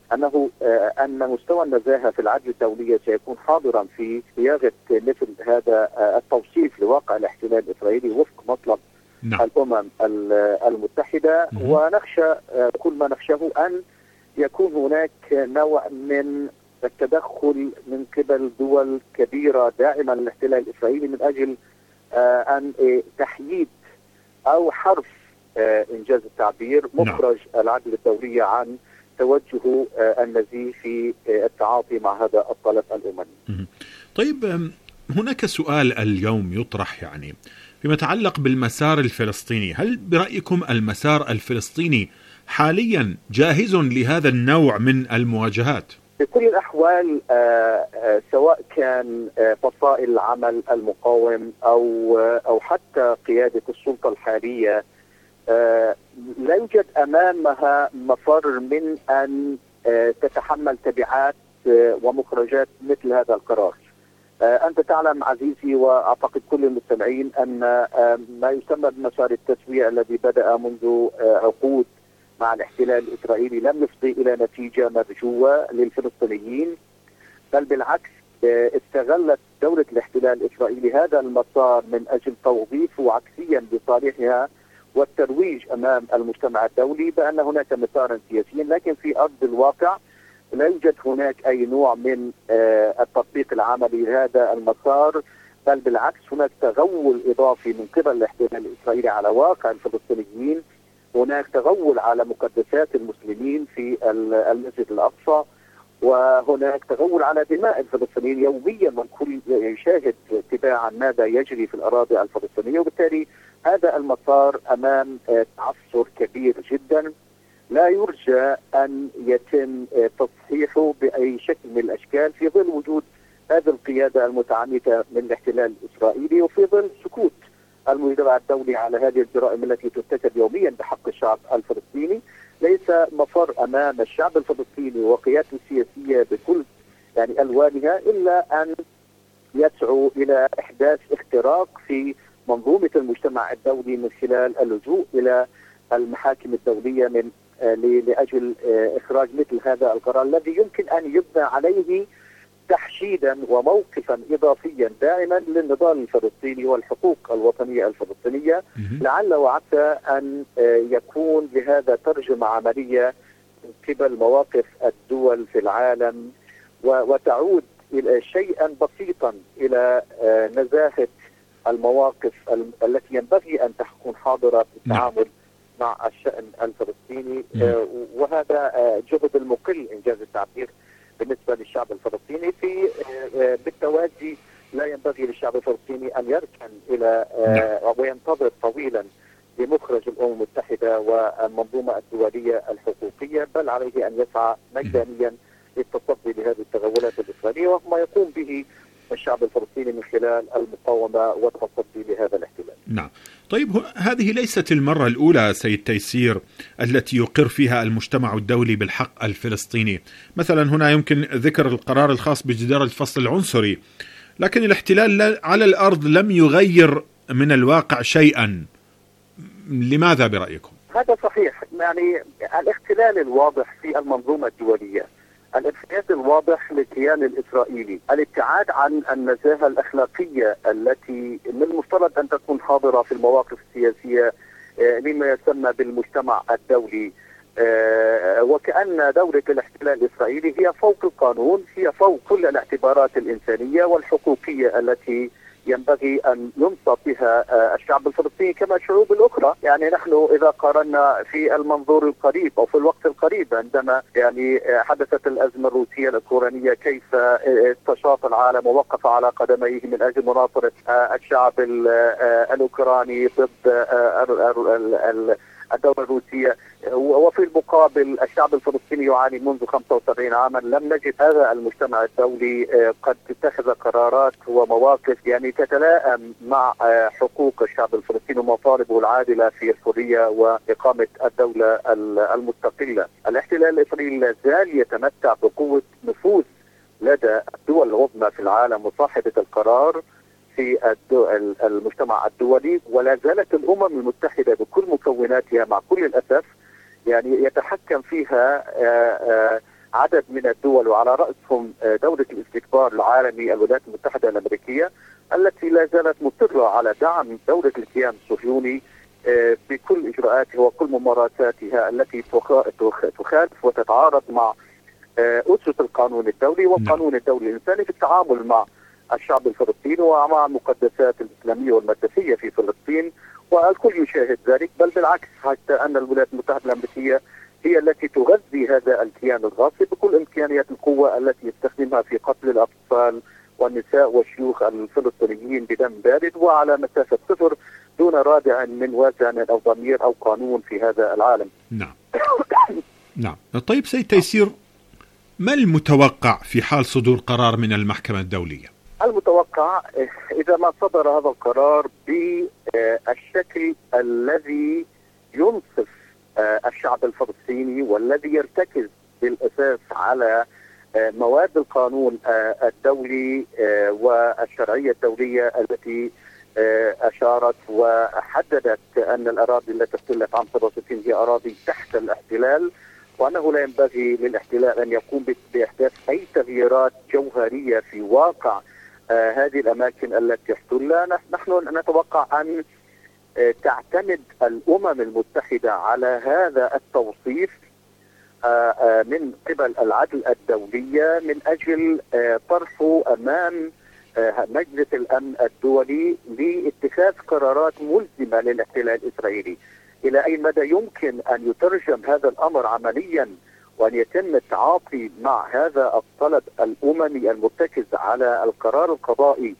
أن مستوى النزاهة في العدل الدولية سيكون حاضرا في صياغة مثل هذا التوصيف لواقع الاحتلال الإسرائيلي وفق مطلب الأمم المتحدة. ونخشى كل ما نخشاه أن يكون هناك نوع من التدخل من قبل دول كبيرة داعمة للاحتلال الإسرائيلي من أجل أن تحييد أو حرف إنجاز التعبير مخرج العدل الدولي عن توجه النزيه في التعاطي مع هذا الطلب الأممي. طيب، هناك سؤال اليوم يطرح فيما يتعلق بالمسار الفلسطيني. هل برأيكم المسار الفلسطيني حاليا جاهز لهذا النوع من المواجهات؟ في كل الأحوال سواء كان فصائل العمل المقاوم أو حتى قيادة السلطة الحالية لا يوجد أمامها مفر من أن تتحمل تبعات ومخرجات مثل هذا القرار. أنت تعلم عزيزي وأعتقد كل المستمعين أن ما يسمى بمسار التسوية الذي بدأ منذ عقود مع الاحتلال الإسرائيلي لم يفضي إلى نتيجة مرجوة للفلسطينيين، بل بالعكس استغلت دولة الاحتلال الإسرائيلي هذا المسار من أجل توظيفه عكسيا لصالحها والترويج أمام المجتمع الدولي بأن هناك مسارا سياسيا، لكن في أرض الواقع لا يوجد هناك أي نوع من التطبيق العملي لهذا المسار، بل بالعكس هناك تغول إضافي من قبل الاحتلال الإسرائيلي على واقع الفلسطينيين. هناك تغول على مقدسات المسلمين في المسجد الأقصى، وهناك تغول على دماء الفلسطينيين يوميا، والكل يشاهد تباعا ماذا يجري في الأراضي الفلسطينية. وبالتالي هذا المسار أمام تعثر كبير جدا لا يرجى أن يتم تصحيحه بأي شكل من الأشكال في ظل وجود هذه القيادة المتعنتة من الاحتلال الإسرائيلي، وفي ظل سكوت المجتمع الدولي على هذه الجرائم التي ترتكب يوميا بحق الشعب الفلسطيني. ليس مفر أمام الشعب الفلسطيني وقيادته السياسية بكل ألوانها إلا أن يسعوا إلى إحداث اختراق في منظومة المجتمع الدولي من خلال اللجوء إلى المحاكم الدولية لأجل إخراج مثل هذا القرار الذي يمكن أن يبنى عليه تحشيدا وموقفا إضافيا دائما للنضال الفلسطيني والحقوق الوطنية الفلسطينية، لعل وعسى أن يكون لهذا ترجمة عملية من قبل مواقف الدول في العالم، وتعود إلى شيئا بسيطا إلى نزاهة المواقف التي ينبغي أن تكون حاضرة في التعامل مع الشأن الفلسطيني. وهذا جهد المقل إنجاز التعبير بالنسبة للشعب الفلسطيني. بالتوازي لا ينبغي للشعب الفلسطيني أن يركن إلى وينتظر طويلا لمخرج الأمم المتحدة والمنظومة الدولية الحقوقية، بل عليه أن يسعى ميدانيا للتصدي لهذه التغولات الإسرائيلية وما يقوم به الشعب الفلسطيني من خلال المقاومة والتصدي لهذا الاحتلال. نعم. طيب، هذه ليست المرة الأولى سيد تيسير التي يقر فيها المجتمع الدولي بالحق الفلسطيني. مثلا هنا يمكن ذكر القرار الخاص بجدار الفصل العنصري، لكن الاحتلال على الأرض لم يغير من الواقع شيئا. لماذا برأيكم؟ هذا صحيح. الاختلال الواضح في المنظومة الدولية، الانحياز الواضح للكيان الإسرائيلي، الابتعاد عن النزاهة الأخلاقية التي من المفترض أن تكون حاضرة في المواقف السياسية لما يسمى بالمجتمع الدولي، وكأن دولة الاحتلال الإسرائيلي هي فوق القانون، هي فوق كل الاعتبارات الإنسانية والحقوقية التي ينبغي أن ينصت بها الشعب الفلسطيني كما الشعوب الأخرى. نحن إذا قارنا في المنظور القريب أو في الوقت القريب عندما حدثت الأزمة الروسية الأوكرانية، كيف استشاط العالم ووقف على قدميه من أجل مناصرة الشعب الأوكراني ضد الدولة الروسية، وفي المقابل الشعب الفلسطيني يعاني منذ 75 عاما. لم نجد هذا المجتمع الدولي قد اتخذ قرارات ومواقف تتلائم مع حقوق الشعب الفلسطيني ومطالبه العادلة في الحرية وإقامة الدولة المستقلة. الاحتلال الإسرائيلي لا زال يتمتع بقوة نفوذ لدى الدول العظمى في العالم وصاحبة القرار في المجتمع الدولي، ولا زالت الأمم المتحدة بكل مكوناتها مع كل الأسف يعني يتحكم فيها عدد من الدول، وعلى رأسهم دولة الاستكبار العالمي الولايات المتحدة الأمريكية، التي لا زالت مصرة على دعم دولة الكيان الصهيوني بكل إجراءاتها وكل ممارساتها التي تخالف وتتعارض مع أسس القانون الدولي والقانون الدولي الإنساني في التعامل مع الشعب الفلسطيني ومع المقدسات الإسلامية والمسيحية في فلسطين، والكل يشاهد ذلك. بل بالعكس، حتى أن الولايات المتحدة الأمريكية هي التي تغذي هذا الكيان الغاصب بكل إمكانيات القوة التي يستخدمها في قتل الأطفال والنساء والشيوخ الفلسطينيين بدم بارد وعلى مسافة صفر دون رادع من وازع أو ضمير أو قانون في هذا العالم. نعم. نعم. طيب سيد تيسير، ما المتوقع في حال صدور قرار من المحكمة الدولية؟ المتوقع إذا ما صدر هذا القرار بالشكل الذي ينصف الشعب الفلسطيني والذي يرتكز بالأساس على مواد القانون الدولي والشرعية الدولية التي أشارت وحددت أن الأراضي التي احتلت عام 67 هي أراضي تحت الاحتلال، وأنه لا ينبغي للاحتلال أن يقوم بإحداث أي تغييرات جوهرية في واقع هذه الأماكن التي احتلها. نحن نتوقع أن تعتمد الأمم المتحدة على هذا التوصيف من قبل العدل الدولية من أجل طرحه أمام مجلس الأمن الدولي لاتخاذ قرارات ملزمة للاحتلال الإسرائيلي. إلى أي مدى يمكن أن يترجم هذا الأمر عمليا وأن يتم التعاطي مع هذا الطلب الأممي المرتكز على القرار القضائي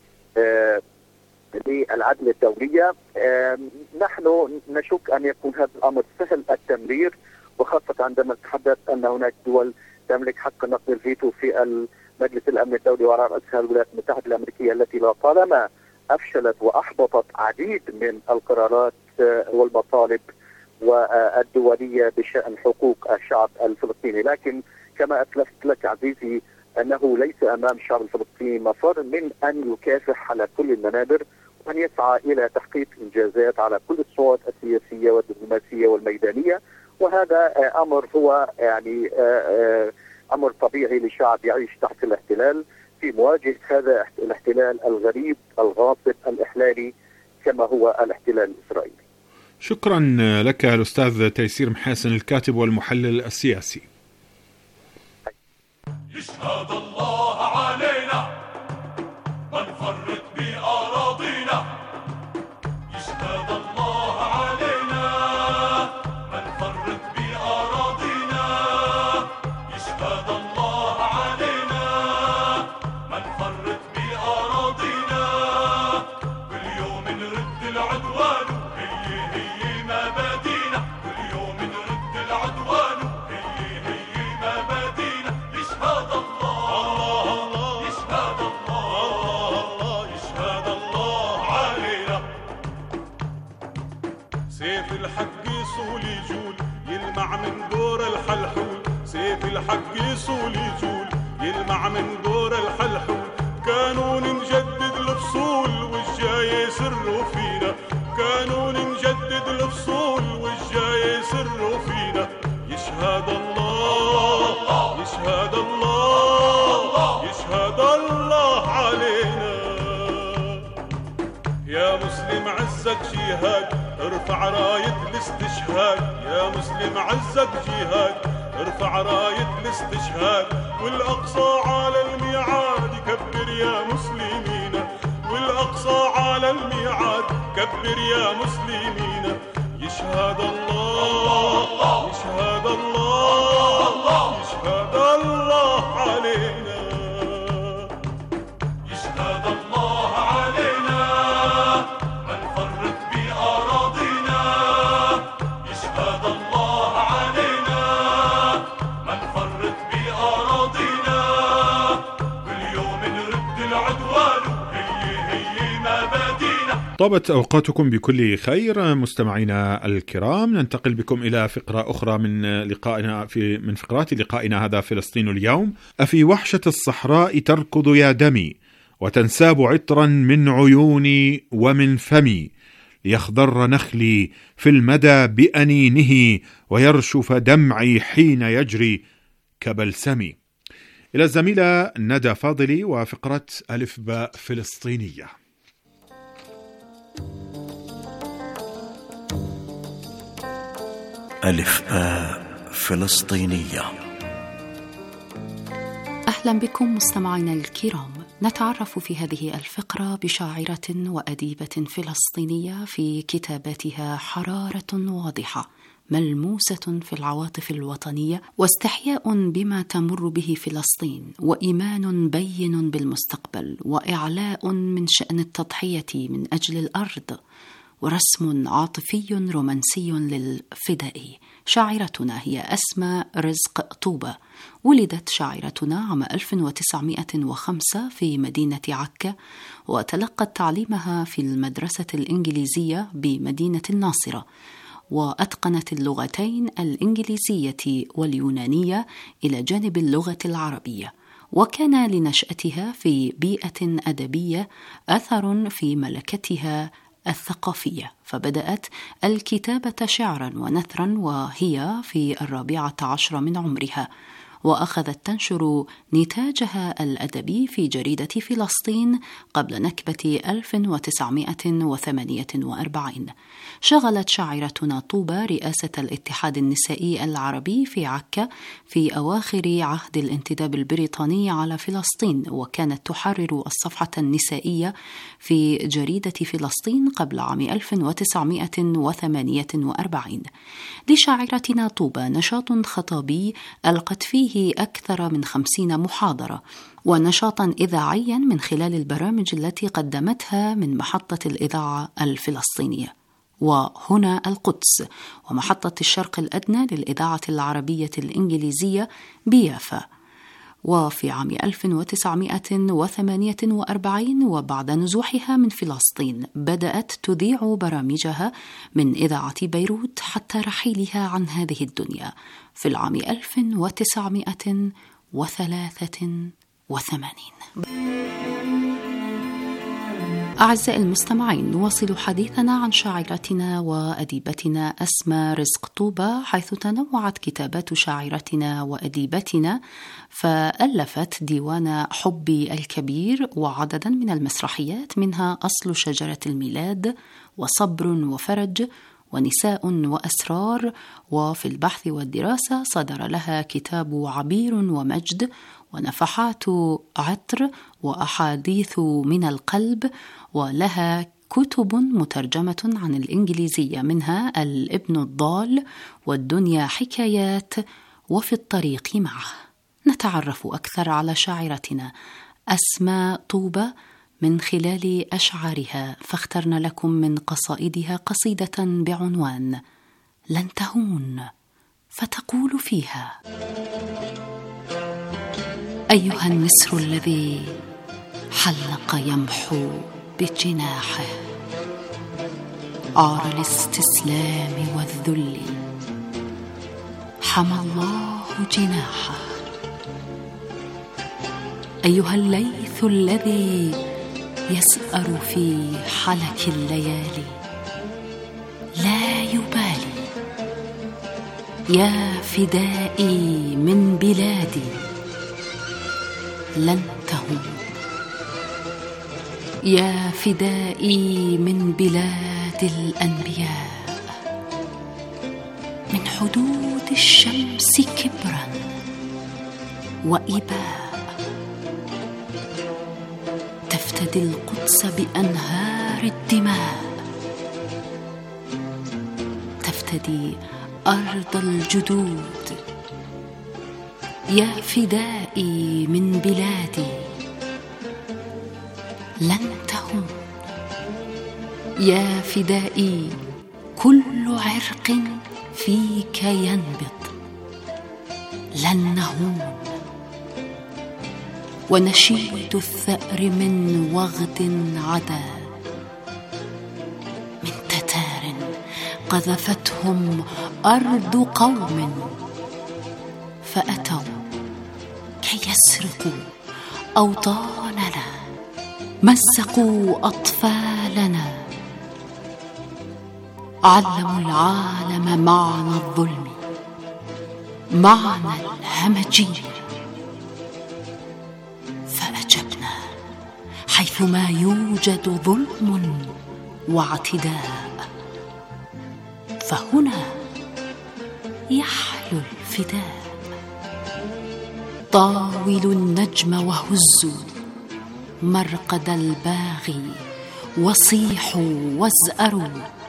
للعدل الدولية؟ نحن نشك أن يكون هذا الأمر سهل التمرير، وخاصة عندما نتحدث أن هناك دول تملك حق نقض الفيتو في مجلس الأمن الدولي وعلى رأسها الولايات المتحدة الأمريكية التي لطالما أفشلت وأحبطت عديد من القرارات والمطالب والدولية بشأن حقوق الشعب الفلسطيني. لكن كما أسلفت لك عزيزي أنه ليس أمام الشعب الفلسطيني مفر من أن يكافح على كل المنابر وأن يسعى إلى تحقيق إنجازات على كل الصعود السياسية والدبلوماسية والميدانية، وهذا أمر هو يعني أمر طبيعي لشعب يعيش تحت الاحتلال في مواجهة هذا الاحتلال الغريب الغاصب الإحلالي كما هو الاحتلال الإسرائيلي. شكرا لك الأستاذ تيسير محاسن، الكاتب والمحلل السياسي. يشهد الله علينا ما نفرط بأراضينا، يشهد الله علينا ما نفرط بأراضينا، يشهد الله علينا ما نفرط بأراضينا، كل يوم نرد العدوان هي مبادينا، كل يوم نرد العدوان هي مبادينا، يشهد الله يشهد الله يشهد الله علينا. سيف الحق يصول يجول يلمع من دور الحلحول، سيف الحق يصول يجول يلمع من دور الحلحول، كانون نجدد الفصول والجاي يسروا فينا، كانون نجدد الفصول والجاي يسروا فينا، يشهد الله يشهد الله يشهد الله علينا. يا مسلم عزك جهاد ارفع راية الاستشهاد، يا مسلم عزك جهاد ارفع راية الاستشهاد، والأقصى على الميعاد كبر يا مسلمين، والأقصى على الميعاد كبر يا مسلمين، يشهد الله يشهد الله يشهد الله علينا، يشهد الله علينا ما نفرط بأراضينا، يشهد الله علينا ما نفرط بأراضينا، كل يوم نرد العدوان هي مبادينا. طابت أوقاتكم بكل خير مستمعينا الكرام، ننتقل بكم إلى فقرة أخرى من فقرات لقائنا هذا فلسطين اليوم. أفي وحشة الصحراء تركض يا دمي، وتنساب عطرا من عيوني ومن فمي، ليخضر نخلي في المدى بأنينه، ويرشف دمعي حين يجري كبلسمي. إلى الزميلة ندى فاضلي وفقرة ألف باء فلسطينية. ألف باء فلسطينية. أهلا بكم مستمعينا الكرام. نتعرف في هذه الفقرة بشاعرة وأديبة فلسطينية في كتاباتها حرارة واضحة ملموسة في العواطف الوطنية، واستحياء بما تمر به فلسطين، وإيمان بين بالمستقبل، وإعلاء من شأن التضحية من أجل الأرض، ورسم عاطفي رومانسي للفداء. شاعرتنا هي أسماء رزق طوبة. ولدت شاعرتنا عام 1905 في مدينة عكا، وتلقت تعليمها في المدرسة الإنجليزية بمدينة الناصرة، وأتقنت اللغتين الإنجليزية واليونانية إلى جانب اللغة العربية. وكان لنشأتها في بيئة أدبية أثر في ملكتها الثقافية، فبدأت الكتابة شعرا ونثرا وهي في 14 من عمرها، وأخذت تنشر نتاجها الأدبي في جريدة فلسطين قبل نكبة 1948. شغلت شاعرتنا طوبة رئاسة الاتحاد النسائي العربي في عكا في أواخر عهد الانتداب البريطاني على فلسطين، وكانت تحرر الصفحة النسائية في جريدة فلسطين قبل عام 1948. لشاعرتنا طوبة نشاط خطابي ألقت فيه أكثر من 50 محاضرة، ونشاطا إذاعيا من خلال البرامج التي قدمتها من محطة الإذاعة الفلسطينية، وهنا القدس، ومحطة الشرق الأدنى للإذاعة العربية الإنجليزية بيافا. وفي عام 1948 وبعد نزوحها من فلسطين بدأت تذيع برامجها من إذاعة بيروت حتى رحيلها عن هذه الدنيا في العام 1983. أعزائي المستمعين، نواصل حديثنا عن شاعرتنا وأديبتنا أسماء رزق طوبة، حيث تنوعت كتابات شاعرتنا وأديبتنا، فألفت ديوان حبي الكبير وعددا من المسرحيات، منها أصل شجرة الميلاد، وصبر وفرج، ونساء وأسرار. وفي البحث والدراسة صدر لها كتاب عبير ومجد، ونفحات عطر، وأحاديث من القلب، ولها كتب مترجمة عن الإنجليزية، منها الابن الضال، والدنيا حكايات، وفي الطريق معه. نتعرف أكثر على شاعرتنا أسماء طوبة من خلال أشعارها، فاخترنا لكم من قصائدها قصيدة بعنوان لن تهون، فتقول فيها: أيها النسر الذي حلق يمحو بجناحه عار الاستسلام والذل، حمى الله جناحه. أيها الليث الذي يسأر في حلك الليالي، لا يبالي، يا فدائي من بلادي لن تهون، يا فدائي من بلاد الأنبياء، من حدود الشمس كبرا وإباء، تفتدي القدس بأنهار الدماء، تفتدي أرض الجدود، يا فدائي من بلادي لن تهون، يا فدائي كل عرق فيك ينبض لن نهون، ونشيد الثأر من وغد عدا، من تتار قذفتهم أرض قوم فأتوا كي يسرقوا أوطاننا مزقوا أطفالنا، علموا العالم معنى الظلم، معنى الهمجية، فأجبنا حيثما يوجد ظلم واعتداء، فهنا يحلو الفداء. طاولوا النجم وهزوا مرقد الباغي، وصيحوا وازأروا،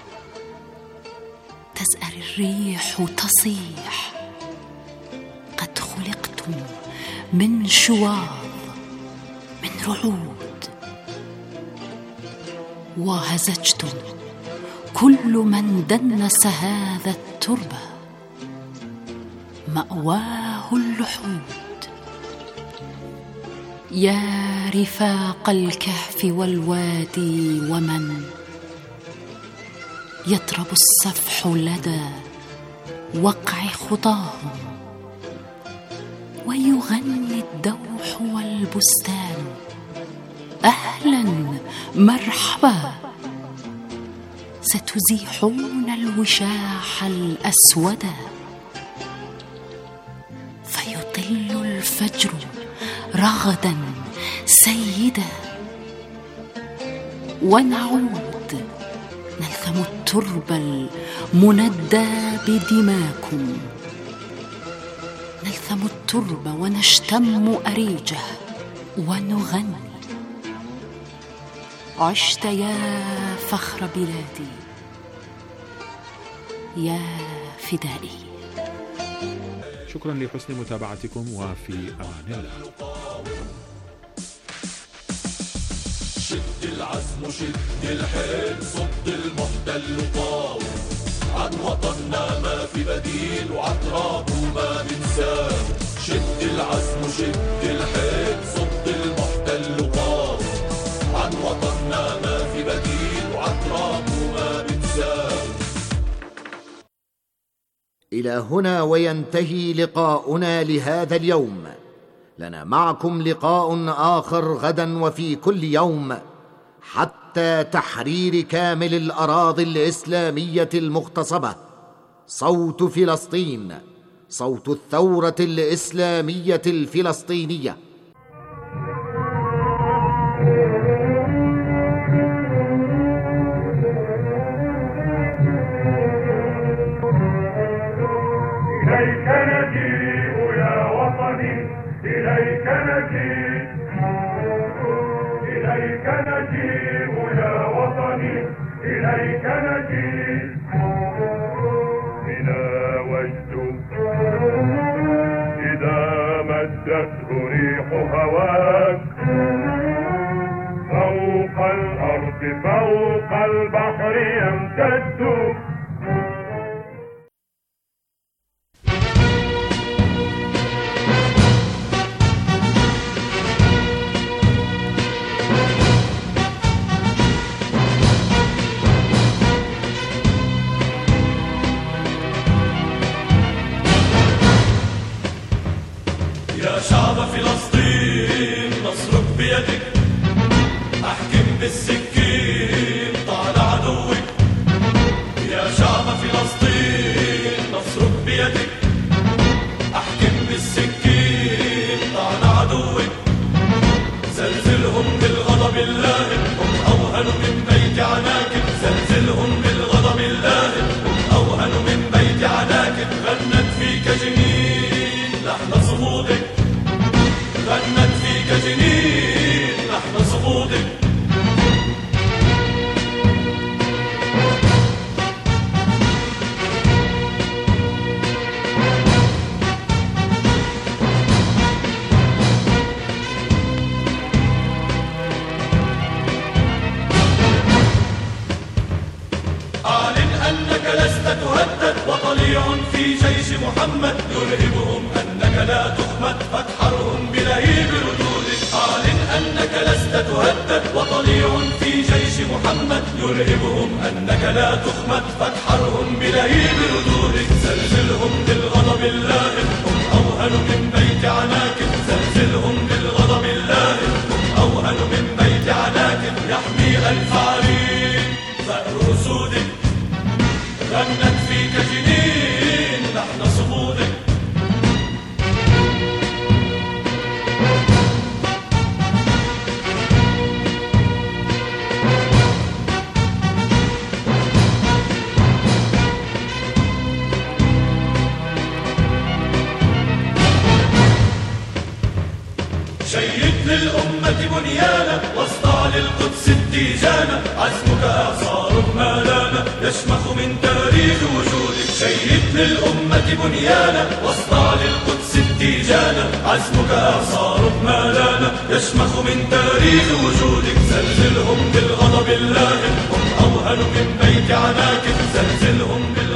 تزأر الريح تصيح، قد خلقتم من شواظ، من رعود، وهزجتم كل من دنس هذا التربة، مأواه اللحود. يا رفاق الكهف والوادي، ومن يضرب الصفح لدى وقع خطاهم، ويغني الدوح والبستان، أهلا مرحبا، ستزيحون الوشاح الأسود، فيطل الفجر رغدا سيدا، ونعود نلثم الترب المندى بدماكم، نلثم الترب ونشتم أريجه ونغني. عشت يا فخر بلادي، يا فدائي. شكرا لحسن متابعتكم، وفي أمان الله. شد العزم شد الحيل، صد المحتل قاوم، عن وطننا ما في بديل، وعن ترابه ما ننساه. شد العزم شد الحيل، صد المحتل قاوم، عن وطننا ما في بديل، وعن ترابه ما ننساه. إلى هنا وينتهي لقاؤنا لهذا اليوم. لنا معكم لقاء آخر غدا وفي كل يوم، حتى تحرير كامل الأراضي الإسلامية المغتصبة. صوت فلسطين، صوت الثورة الإسلامية الفلسطينية. إليك نجيء يا وطني، إليك نجيء، إليك نجيء يا وطني، إليك نجيء. بنا وجد إذا مدته ريح هواك، فوق الأرض فوق البحر يمتد. يا شعب فلسطين نصرك بيدك، أحكم بالسكين طال عدوك. يا شعب فلسطين نصرك بيدك، أحكم بالسكين طال عدوك. زلزلهم بالغضب اللاهب، هم أوهن من بيت عناكب. زلزلهم بالغضب اللاهب، هم أوهن من بيت عناكب. غنت فيك جنين لحن صمودك، غنت فيك جنين لحن صمودك. أعلن أنك لست تهدد، وطليع في جيش محمد يرهبهم أنك لا تخمد، فاتحرهم بلهيب ردودك. أعلن أنك لست تهدد، وطليع في جيش محمد يرهبهم أنك لا تخمد، فاتحرهم بلهيب ردودك. زلزلهم بالغضب اللاهب، هم أوهن من بيت عناكب. زلزلهم بالغضب اللاهب، هم أوهن من بيت عناكب. وهنت فيك جنين لحن صمودك. شيد للأمة بنيانا واصدع للقدس التيجانا، عزمك إعصار ما لانا يشمخ من تاريخ وجودك. شيد للأمة بنيانا واصدع للقدس التيجانا، عزمك إعصار ما لانا يشمخ من تاريخ وجودك. زلزلهم بالغضب اللاهب هم أوهن من بيت عناكب، زلزلهم